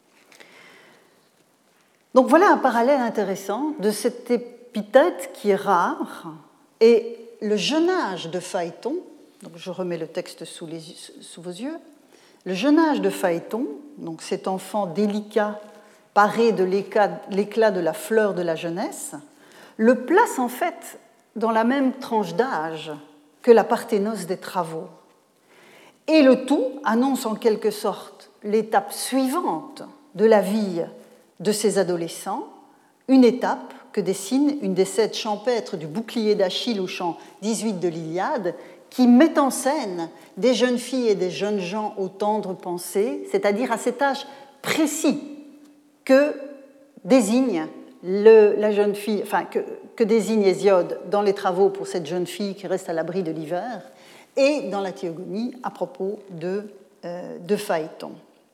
Donc voilà un parallèle intéressant de cette épithète qui est rare, et le jeune âge de Phaéton, donc je remets le texte sous, les, sous vos yeux, le jeune âge de Phaéton, donc cet enfant délicat, paré de l'éclat de la fleur de la jeunesse, le place en fait dans la même tranche d'âge que la parthénos des travaux. Et le tout annonce en quelque sorte l'étape suivante de la vie de ces adolescents, une étape que dessine une des scènes champêtres du bouclier d'Achille au chant dix-huit de l'Iliade, qui met en scène des jeunes filles et des jeunes gens aux tendres pensées, c'est-à-dire à cet âge précis que désigne le, la jeune fille, enfin que, que désigne Hésiode dans les travaux pour cette jeune fille qui reste à l'abri de l'hiver, et dans la Théogonie à propos de, euh, de Phaéton.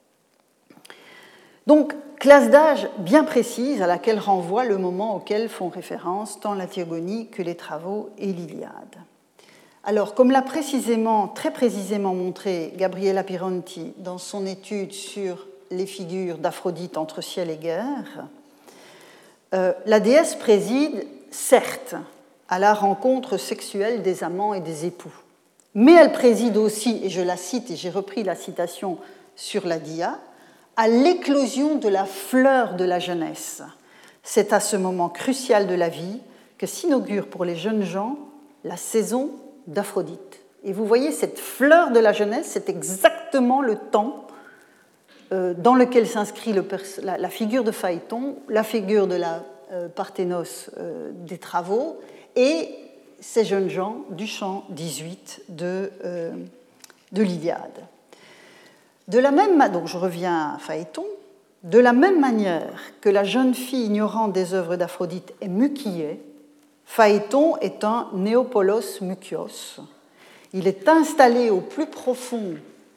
Donc, classe d'âge bien précise à laquelle renvoie le moment auquel font référence tant la Théogonie que les travaux et l'Iliade. Alors, comme l'a précisément, très précisément montré Gabriella Pironti dans son étude sur les figures d'Aphrodite entre ciel et guerre, euh, la déesse préside, certes, à la rencontre sexuelle des amants et des époux, mais elle préside aussi, et je la cite, et j'ai repris la citation sur la dia, à l'éclosion de la fleur de la jeunesse. C'est à ce moment crucial de la vie que s'inaugure pour les jeunes gens la saison d'Aphrodite. Et vous voyez, cette fleur de la jeunesse, c'est exactement le temps dans lequel s'inscrit le pers- la, la figure de Phaéton, la figure de la euh, parthénos euh, des travaux et ces jeunes gens du chant dix-huit de, euh, de l'Iliade. De la même ma- donc je reviens à Phaéton. De la même manière que la jeune fille ignorante des œuvres d'Aphrodite est muquillée, Phaéton est un néopolos mukios. Il est installé au plus profond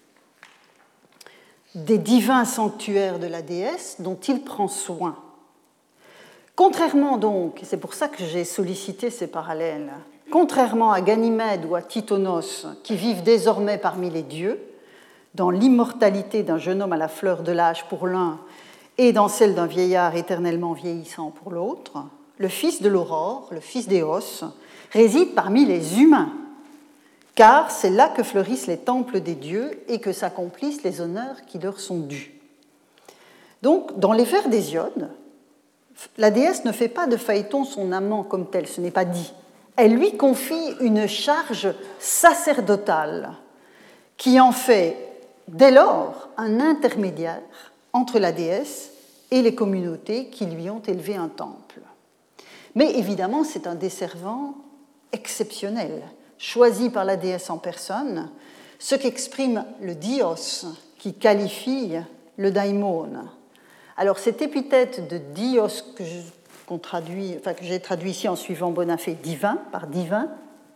des divins sanctuaires de la déesse dont il prend soin. Contrairement donc, et c'est pour ça que j'ai sollicité ces parallèles, contrairement à Ganymède ou à Tithonus, qui vivent désormais parmi les dieux, dans l'immortalité d'un jeune homme à la fleur de l'âge pour l'un et dans celle d'un vieillard éternellement vieillissant pour l'autre, le fils de l'aurore, le fils d'Éos, réside parmi les humains, car c'est là que fleurissent les temples des dieux et que s'accomplissent les honneurs qui leur sont dus. Donc, dans les vers d'Hésiode, la déesse ne fait pas de Phaéton son amant comme tel, ce n'est pas dit. Elle lui confie une charge sacerdotale qui en fait, dès lors, un intermédiaire entre la déesse et les communautés qui lui ont élevé un temple. Mais évidemment, c'est un desservant exceptionnel, choisi par la déesse en personne, ce qu'exprime le dios qui qualifie le daimon. Alors, cette épithète de dios que, je, qu'on traduit, enfin, que j'ai traduit ici en suivant Bonafé, divin, par divin,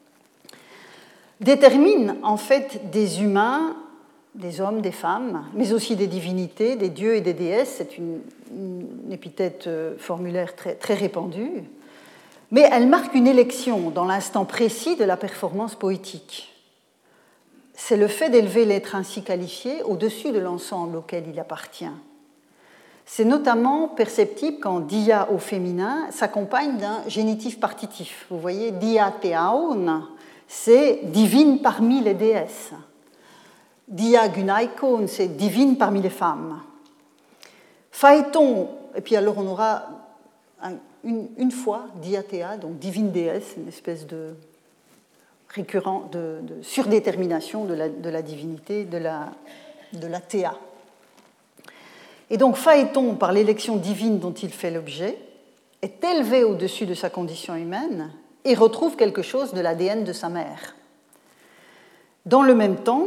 détermine en fait des humains, des hommes, des femmes, mais aussi des divinités, des dieux et des déesses. C'est une, une épithète formulaire très, très répandue. Mais elle marque une élection dans l'instant précis de la performance poétique. C'est le fait d'élever l'être ainsi qualifié au-dessus de l'ensemble auquel il appartient. C'est notamment perceptible quand dia au féminin s'accompagne d'un génitif partitif. Vous voyez, dia theaon, c'est divine parmi les déesses. Dia gunaikon, c'est divine parmi les femmes. Phaéton, et puis alors on aura un, une, une fois diatéa, donc divine déesse, une espèce de récurrent, de, de surdétermination de la, de la divinité, de la, de la théa. Et donc Phaéton, par l'élection divine dont il fait l'objet, est élevé au-dessus de sa condition humaine et retrouve quelque chose de l'A D N de sa mère. Dans le même temps,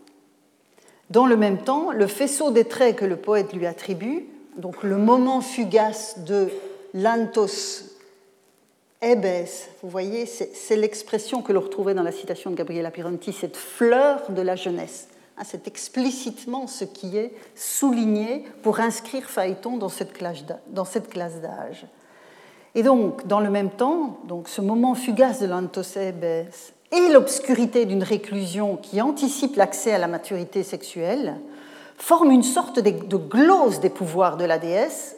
dans le même temps, le faisceau des traits que le poète lui attribue, donc le moment fugace de l'anthos ebes, vous voyez, c'est, c'est l'expression que l'on retrouvait dans la citation de Gabriela Pironti, cette fleur de la jeunesse. C'est explicitement ce qui est souligné pour inscrire Phaéton dans cette classe d'âge. Et donc, dans le même temps, donc, ce moment fugace de l'anthosébès et l'obscurité d'une réclusion qui anticipe l'accès à la maturité sexuelle forment une sorte de glose des pouvoirs de la déesse,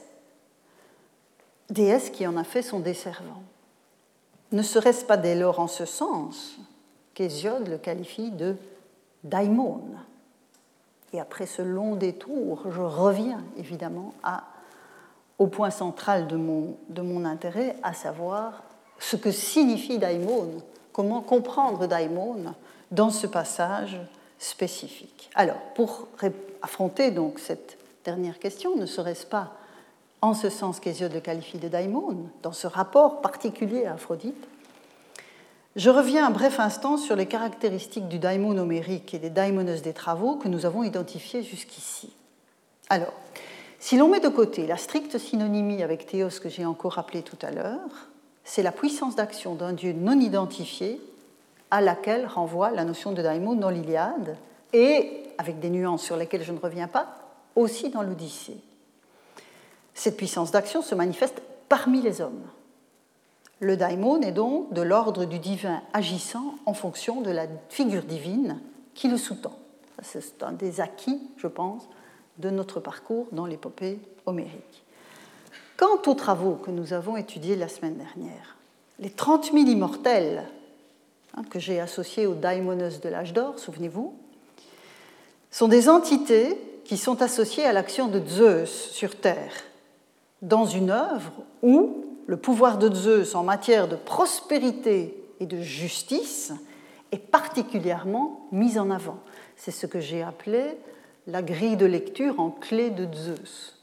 déesse qui en a fait son desservant. Ne serait-ce pas dès lors en ce sens qu'Hésiode le qualifie de daimon? Et après ce long détour, je reviens évidemment à, au point central de mon, de mon intérêt, à savoir ce que signifie daimon, comment comprendre daimon dans ce passage spécifique. Alors, pour affronter donc cette dernière question, ne serait-ce pas en ce sens qu'Hésiode le qualifie de daimon, dans ce rapport particulier à Aphrodite? Je reviens un bref instant sur les caractéristiques du daimon homérique et des daimones des travaux que nous avons identifiés jusqu'ici. Alors, si l'on met de côté la stricte synonymie avec théos que j'ai encore rappelé tout à l'heure, c'est la puissance d'action d'un dieu non identifié à laquelle renvoie la notion de daimon dans l'Iliade et, avec des nuances sur lesquelles je ne reviens pas, aussi dans l'Odyssée. Cette puissance d'action se manifeste parmi les hommes. Le daimon est donc de l'ordre du divin agissant en fonction de la figure divine qui le sous-tend. C'est un des acquis, je pense, de notre parcours dans l'épopée homérique. Quant aux travaux que nous avons étudiés la semaine dernière, les trente mille immortels hein, que j'ai associés aux daimonos de l'âge d'or, souvenez-vous, sont des entités qui sont associées à l'action de Zeus sur Terre, dans une œuvre où le pouvoir de Zeus en matière de prospérité et de justice est particulièrement mis en avant. C'est ce que j'ai appelé la grille de lecture en clé de Zeus.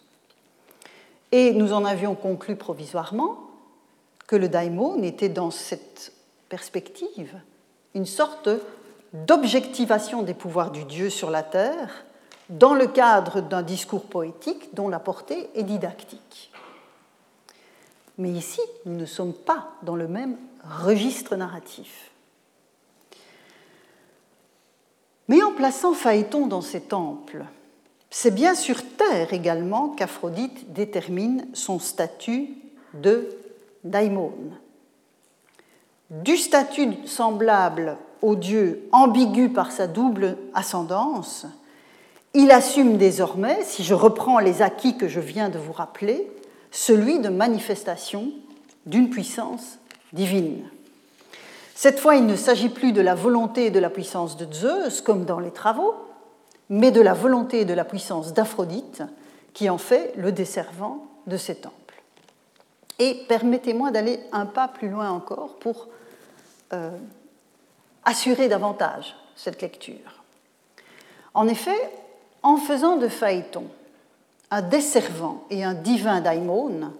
Et nous en avions conclu provisoirement que le daimon était dans cette perspective une sorte d'objectivation des pouvoirs du dieu sur la terre dans le cadre d'un discours poétique dont la portée est didactique. Mais ici, nous ne sommes pas dans le même registre narratif. Mais en plaçant Phaéton dans ces temples, c'est bien sur terre également qu'Aphrodite détermine son statut de daimone. Du statut semblable au dieu ambigu par sa double ascendance, il assume désormais, si je reprends les acquis que je viens de vous rappeler, celui de manifestation d'une puissance divine. Cette fois, il ne s'agit plus de la volonté et de la puissance de Zeus, comme dans les travaux, mais de la volonté et de la puissance d'Aphrodite, qui en fait le desservant de ces temples. Et permettez-moi d'aller un pas plus loin encore pour euh, assurer davantage cette lecture. En effet, en faisant de Phaéton un desservant et un divin daimon,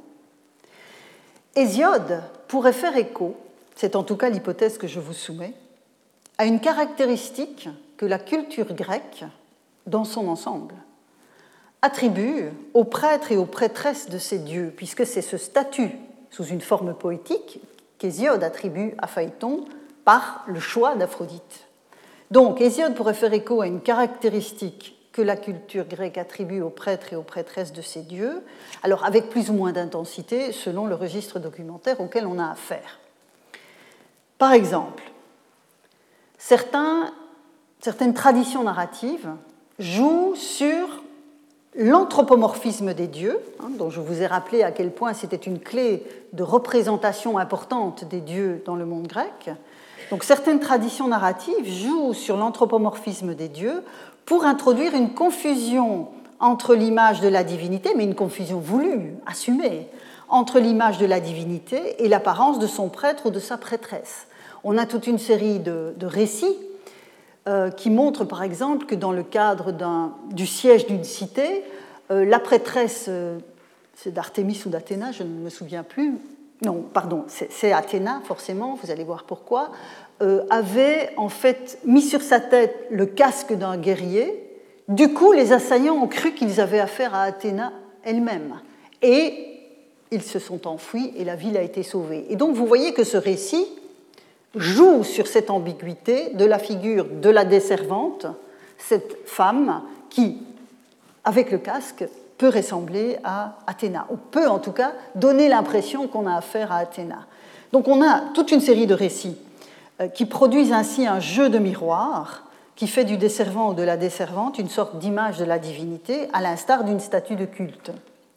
Hésiode pourrait faire écho, c'est en tout cas l'hypothèse que je vous soumets, à une caractéristique que la culture grecque, dans son ensemble, attribue aux prêtres et aux prêtresses de ces dieux, puisque c'est ce statut sous une forme poétique qu'Hésiode attribue à Phaéton par le choix d'Aphrodite. Donc, Hésiode pourrait faire écho à une caractéristique que la culture grecque attribue aux prêtres et aux prêtresses de ces dieux, alors avec plus ou moins d'intensité selon le registre documentaire auquel on a affaire. Par exemple, certains, certaines traditions narratives jouent sur l'anthropomorphisme des dieux, hein, dont je vous ai rappelé à quel point c'était une clé de représentation importante des dieux dans le monde grec. Donc certaines traditions narratives jouent sur l'anthropomorphisme des dieux pour introduire une confusion entre l'image de la divinité, mais une confusion voulue, assumée, entre l'image de la divinité et l'apparence de son prêtre ou de sa prêtresse. On a toute une série de, de récits euh, qui montrent par exemple que dans le cadre d'un, du siège d'une cité, euh, la prêtresse, euh, c'est d'Artémis ou d'Athéna, je ne me souviens plus, non, pardon, c'est, c'est Athéna forcément, vous allez voir pourquoi, euh, avait en fait mis sur sa tête le casque d'un guerrier. Du coup, les assaillants ont cru qu'ils avaient affaire à Athéna elle-même. Et ils se sont enfuis et la ville a été sauvée. Et donc, vous voyez que ce récit joue sur cette ambiguïté de la figure de la desservante, cette femme qui, avec le casque, peut ressembler à Athéna, ou peut en tout cas donner l'impression qu'on a affaire à Athéna. Donc on a toute une série de récits qui produisent ainsi un jeu de miroir qui fait du desservant ou de la desservante une sorte d'image de la divinité, à l'instar d'une statue de culte.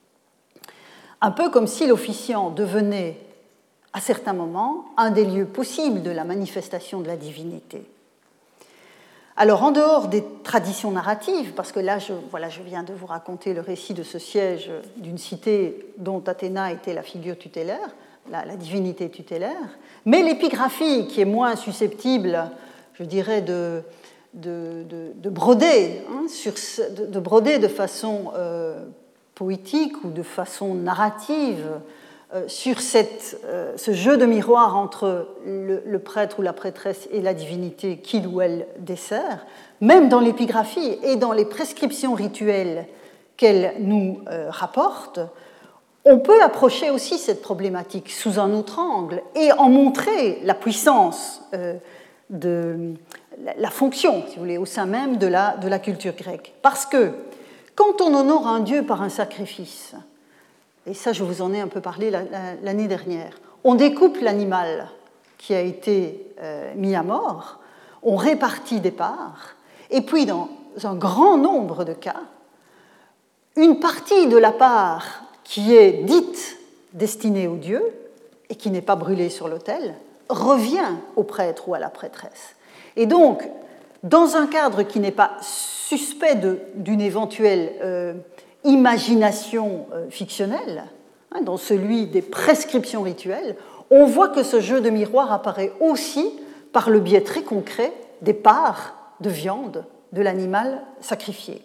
Un peu comme si l'officiant devenait, à certains moments, un des lieux possibles de la manifestation de la divinité. Alors, en dehors des traditions narratives, parce que là, je, voilà, je viens de vous raconter le récit de ce siège d'une cité dont Athéna était la figure tutélaire, la, la divinité tutélaire, mais l'épigraphie, qui est moins susceptible, je dirais, de, de, de, de broder, hein, sur, de, de broder de façon euh, poétique ou de façon narrative euh, sur cette, euh, ce jeu de miroir entre le, le prêtre ou la prêtresse et la divinité qu'il ou elle dessert, même dans l'épigraphie et dans les prescriptions rituelles qu'elle nous euh, rapporte, on peut approcher aussi cette problématique sous un autre angle et en montrer la puissance, euh, de, la, la fonction, si vous voulez, au sein même de la, de la culture grecque. Parce que quand on honore un dieu par un sacrifice, et ça je vous en ai un peu parlé la, la, l'année dernière, on découpe l'animal qui a été euh, mis à mort, on répartit des parts, et puis dans un grand nombre de cas, une partie de la part qui est dite destinée au dieu et qui n'est pas brûlée sur l'autel, revient au prêtre ou à la prêtresse. Et donc, dans un cadre qui n'est pas suspect de, d'une éventuelle euh, imagination euh, fictionnelle, hein, dans celui des prescriptions rituelles, on voit que ce jeu de miroir apparaît aussi par le biais très concret des parts de viande de l'animal sacrifié.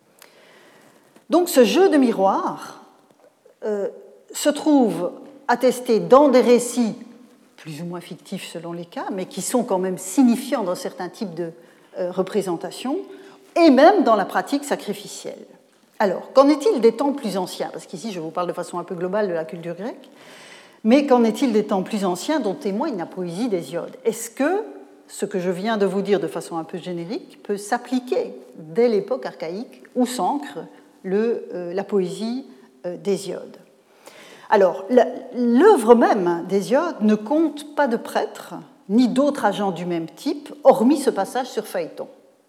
Donc ce jeu de miroir euh, se trouve attesté dans des récits plus ou moins fictifs selon les cas, mais qui sont quand même signifiants dans certains types de euh, représentations, et même dans la pratique sacrificielle. Alors, qu'en est-il des temps plus anciens? Parce qu'ici, je vous parle de façon un peu globale de la culture grecque, mais qu'en est-il des temps plus anciens dont témoigne la poésie d'Hésiode? Est-ce que ce que je viens de vous dire de façon un peu générique peut s'appliquer dès l'époque archaïque où s'ancre le, euh, la poésie euh, d'Hésiode? Alors, l'œuvre même d'Hésiode ne compte pas de prêtres ni d'autres agents du même type, hormis ce passage sur Phaéton.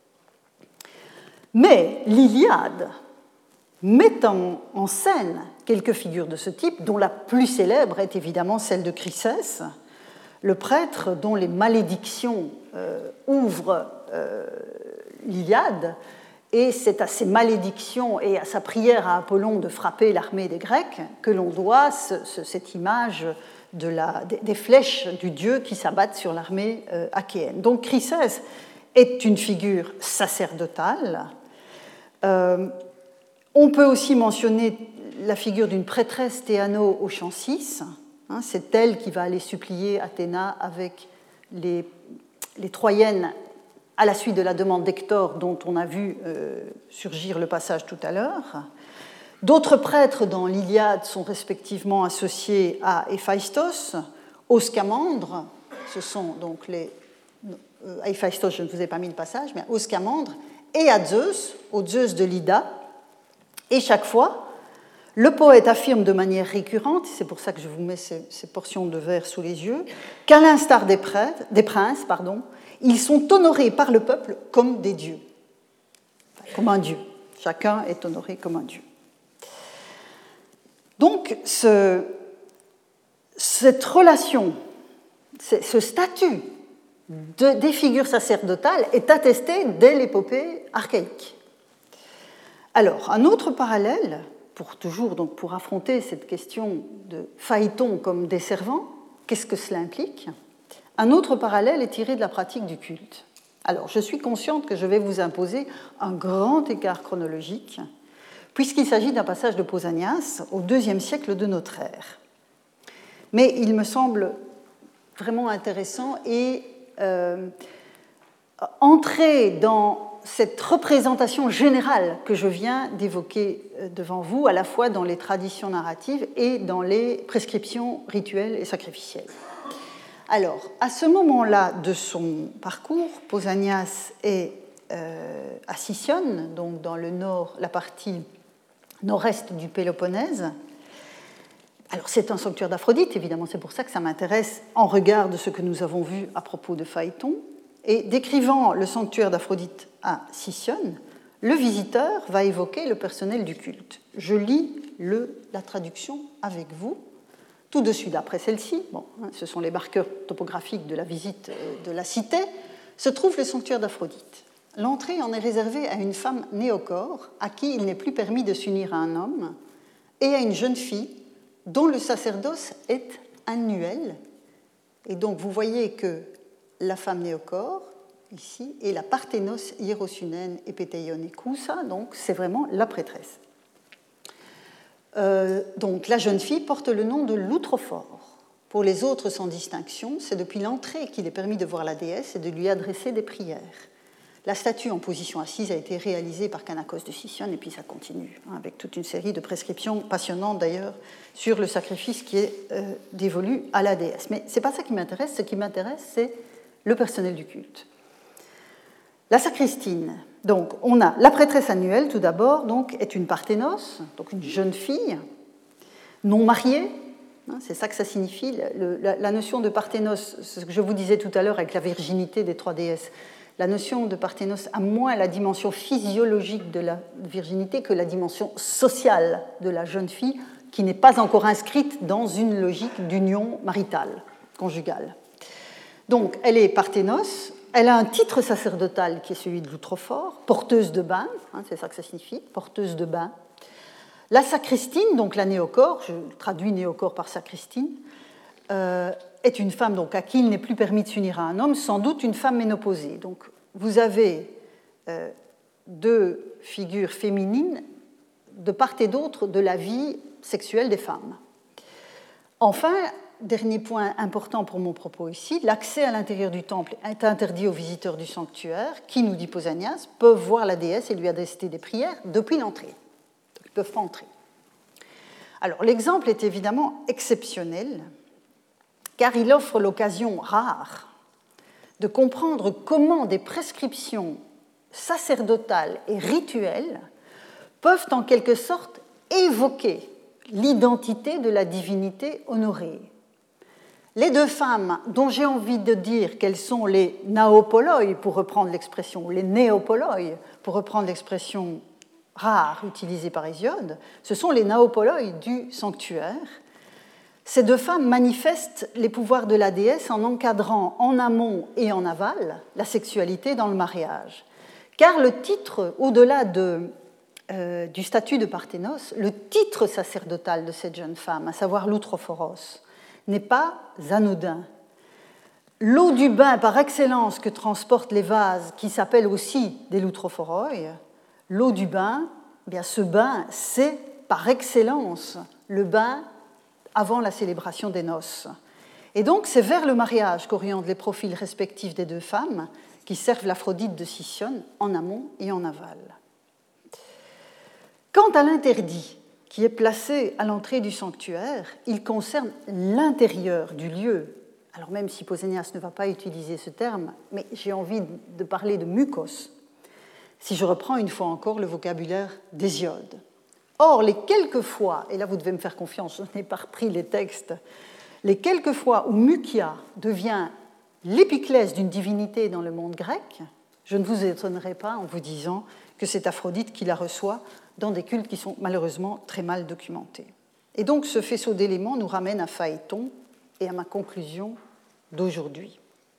Mais l'Iliade met en, en scène quelques figures de ce type, dont la plus célèbre est évidemment celle de Chrysès, le prêtre dont les malédictions euh, ouvrent euh, l'Iliade, et c'est à ces malédictions et à sa prière à Apollon de frapper l'armée des Grecs que l'on doit ce, ce, cette image de la, des, des flèches du dieu qui s'abattent sur l'armée euh, achéenne. Donc Chrysès est une figure sacerdotale. Euh, on peut aussi mentionner la figure d'une prêtresse Théano au chant six. Hein, c'est elle qui va aller supplier Athéna avec les, les Troyennes à la suite de la demande d'Hector dont on a vu euh, surgir le passage tout à l'heure. D'autres prêtres dans l'Iliade sont respectivement associés à Héphaïstos, au Scamandre, ce sont donc les... Euh, à Héphaïstos, je ne vous ai pas mis le passage, mais au Scamandre, et à Zeus, au Zeus de l'Ida. Et chaque fois, le poète affirme de manière récurrente, c'est pour ça que je vous mets ces, ces portions de vers sous les yeux, qu'à l'instar des, prêtres, des princes, pardon, ils sont honorés par le peuple comme des dieux, enfin, comme un dieu. Chacun est honoré comme un dieu. Donc, ce, cette relation, ce statut de, des figures sacerdotales est attesté dès l'épopée archaïque. Alors, un autre parallèle, pour toujours donc pour affronter cette question de Phaéton comme desservant, qu'est-ce que cela implique? Un autre parallèle est tiré de la pratique du culte. Alors, je suis consciente que je vais vous imposer un grand écart chronologique, puisqu'il s'agit d'un passage de Pausanias au deuxième siècle de notre ère. Mais il me semble vraiment intéressant et euh, entrer dans cette représentation générale que je viens d'évoquer devant vous, à la fois dans les traditions narratives et dans les prescriptions rituelles et sacrificielles. Alors, à ce moment-là de son parcours, Pausanias est euh, à Sicyone, donc dans le nord, la partie nord-est du Péloponnèse. Alors, c'est un sanctuaire d'Aphrodite, évidemment, c'est pour ça que ça m'intéresse en regard de ce que nous avons vu à propos de Phaéton. Et décrivant le sanctuaire d'Aphrodite à Sicyone, le visiteur va évoquer le personnel du culte. Je lis le, la traduction avec vous. Tout de suite après celle-ci, bon, hein, ce sont les marqueurs topographiques de la visite de la cité, se trouve le sanctuaire d'Aphrodite. L'entrée en est réservée à une femme néocore, à qui il n'est plus permis de s'unir à un homme, et à une jeune fille dont le sacerdoce est annuel. Et donc vous voyez que la femme néocore, ici, est la parthénos hiérosunène epéteion ekousa, donc c'est vraiment la prêtresse. Euh, donc la jeune fille porte le nom de Loutrophore. Pour les autres sans distinction, c'est depuis l'entrée qu'il est permis de voir la déesse et de lui adresser des prières. La statue en position assise a été réalisée par Canacos de Sicyone et puis ça continue, hein, avec toute une série de prescriptions passionnantes d'ailleurs sur le sacrifice qui est euh, dévolu à la déesse. Mais ce n'est pas ça qui m'intéresse, ce qui m'intéresse c'est le personnel du culte. La sacristine, donc on a la prêtresse annuelle tout d'abord, donc est une parthénos, donc une jeune fille non mariée, hein, c'est ça que ça signifie. Le, la, la notion de parthénos, ce que je vous disais tout à l'heure avec la virginité des trois déesses, la notion de parthénos a moins la dimension physiologique de la virginité que la dimension sociale de la jeune fille, qui n'est pas encore inscrite dans une logique d'union maritale, conjugale. Donc, elle est parthénos, elle a un titre sacerdotal qui est celui de Loutrophore, porteuse de bain, hein, c'est ça que ça signifie, porteuse de bain. La sacristine, donc la néocore, je traduis néocore par sacristine, euh, est une femme donc, à qui il n'est plus permis de s'unir à un homme, sans doute une femme ménopausée. Donc, vous avez euh, deux figures féminines de part et d'autre de la vie sexuelle des femmes. Enfin, dernier point important pour mon propos ici, l'accès à l'intérieur du temple est interdit aux visiteurs du sanctuaire qui, nous dit Pausanias, peuvent voir la déesse et lui adresser des prières depuis l'entrée. Ils ne peuvent pas entrer. Alors, l'exemple est évidemment exceptionnel, car il offre l'occasion rare de comprendre comment des prescriptions sacerdotales et rituelles peuvent en quelque sorte évoquer l'identité de la divinité honorée. Les deux femmes, dont j'ai envie de dire qu'elles sont les naopoloi, pour reprendre l'expression, les néopoloi, pour reprendre l'expression rare utilisée par Hésiode, ce sont les naopoloi du sanctuaire. Ces deux femmes manifestent les pouvoirs de la déesse en encadrant en amont et en aval la sexualité dans le mariage. Car le titre, au-delà de Euh, du statut de Parthénos, le titre sacerdotal de cette jeune femme, à savoir l'outrophoros, n'est pas anodin. L'eau du bain par excellence que transportent les vases, qui s'appellent aussi des loutrophoroi, l'eau du bain, eh bien ce bain, c'est par excellence le bain avant la célébration des noces. Et donc c'est vers le mariage qu'orientent les profils respectifs des deux femmes qui servent l'Aphrodite de Sicyone en amont et en aval. Quant à l'interdit qui est placé à l'entrée du sanctuaire, il concerne l'intérieur du lieu. Alors même si Pausanias ne va pas utiliser ce terme, mais j'ai envie de parler de mucos, si je reprends une fois encore le vocabulaire d'Hésiode. Or, les quelques fois, et là vous devez me faire confiance, je n'ai pas repris les textes, les quelques fois où Mukia devient l'épiclèse d'une divinité dans le monde grec, je ne vous étonnerai pas en vous disant que c'est Aphrodite qui la reçoit dans des cultes qui sont malheureusement très mal documentés. Et donc ce faisceau d'éléments nous ramène à Phaéton et à ma conclusion d'aujourd'hui.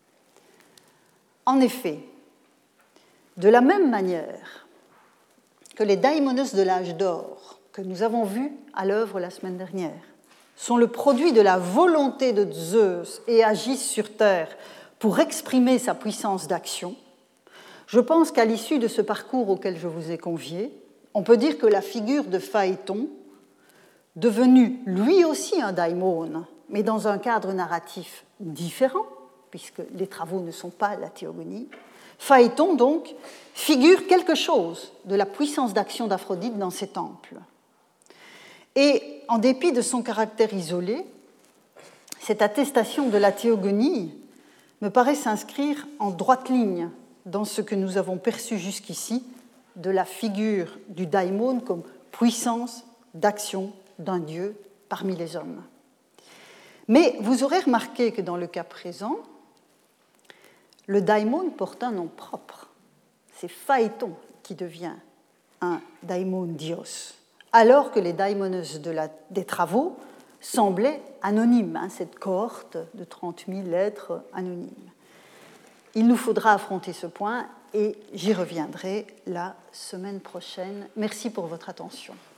En effet, de la même manière que les daimonos de l'âge d'or que nous avons vus à l'œuvre la semaine dernière sont le produit de la volonté de Zeus et agissent sur terre pour exprimer sa puissance d'action, je pense qu'à l'issue de ce parcours auquel je vous ai convié, on peut dire que la figure de Phaéton, devenu lui aussi un daimon, mais dans un cadre narratif différent, puisque les travaux ne sont pas la théogonie, Phaéton, donc, figure quelque chose de la puissance d'action d'Aphrodite dans ses temples. Et en dépit de son caractère isolé, cette attestation de la théogonie me paraît s'inscrire en droite ligne dans ce que nous avons perçu jusqu'ici de la figure du daimon comme puissance d'action d'un dieu parmi les hommes. Mais vous aurez remarqué que dans le cas présent, le daimon porte un nom propre. C'est Phaéton qui devient un daimon dios, alors que les daimonos de la, des travaux semblaient anonymes, hein, cette cohorte de trente mille êtres anonymes. Il nous faudra affronter ce point et j'y reviendrai la semaine prochaine. Merci pour votre attention.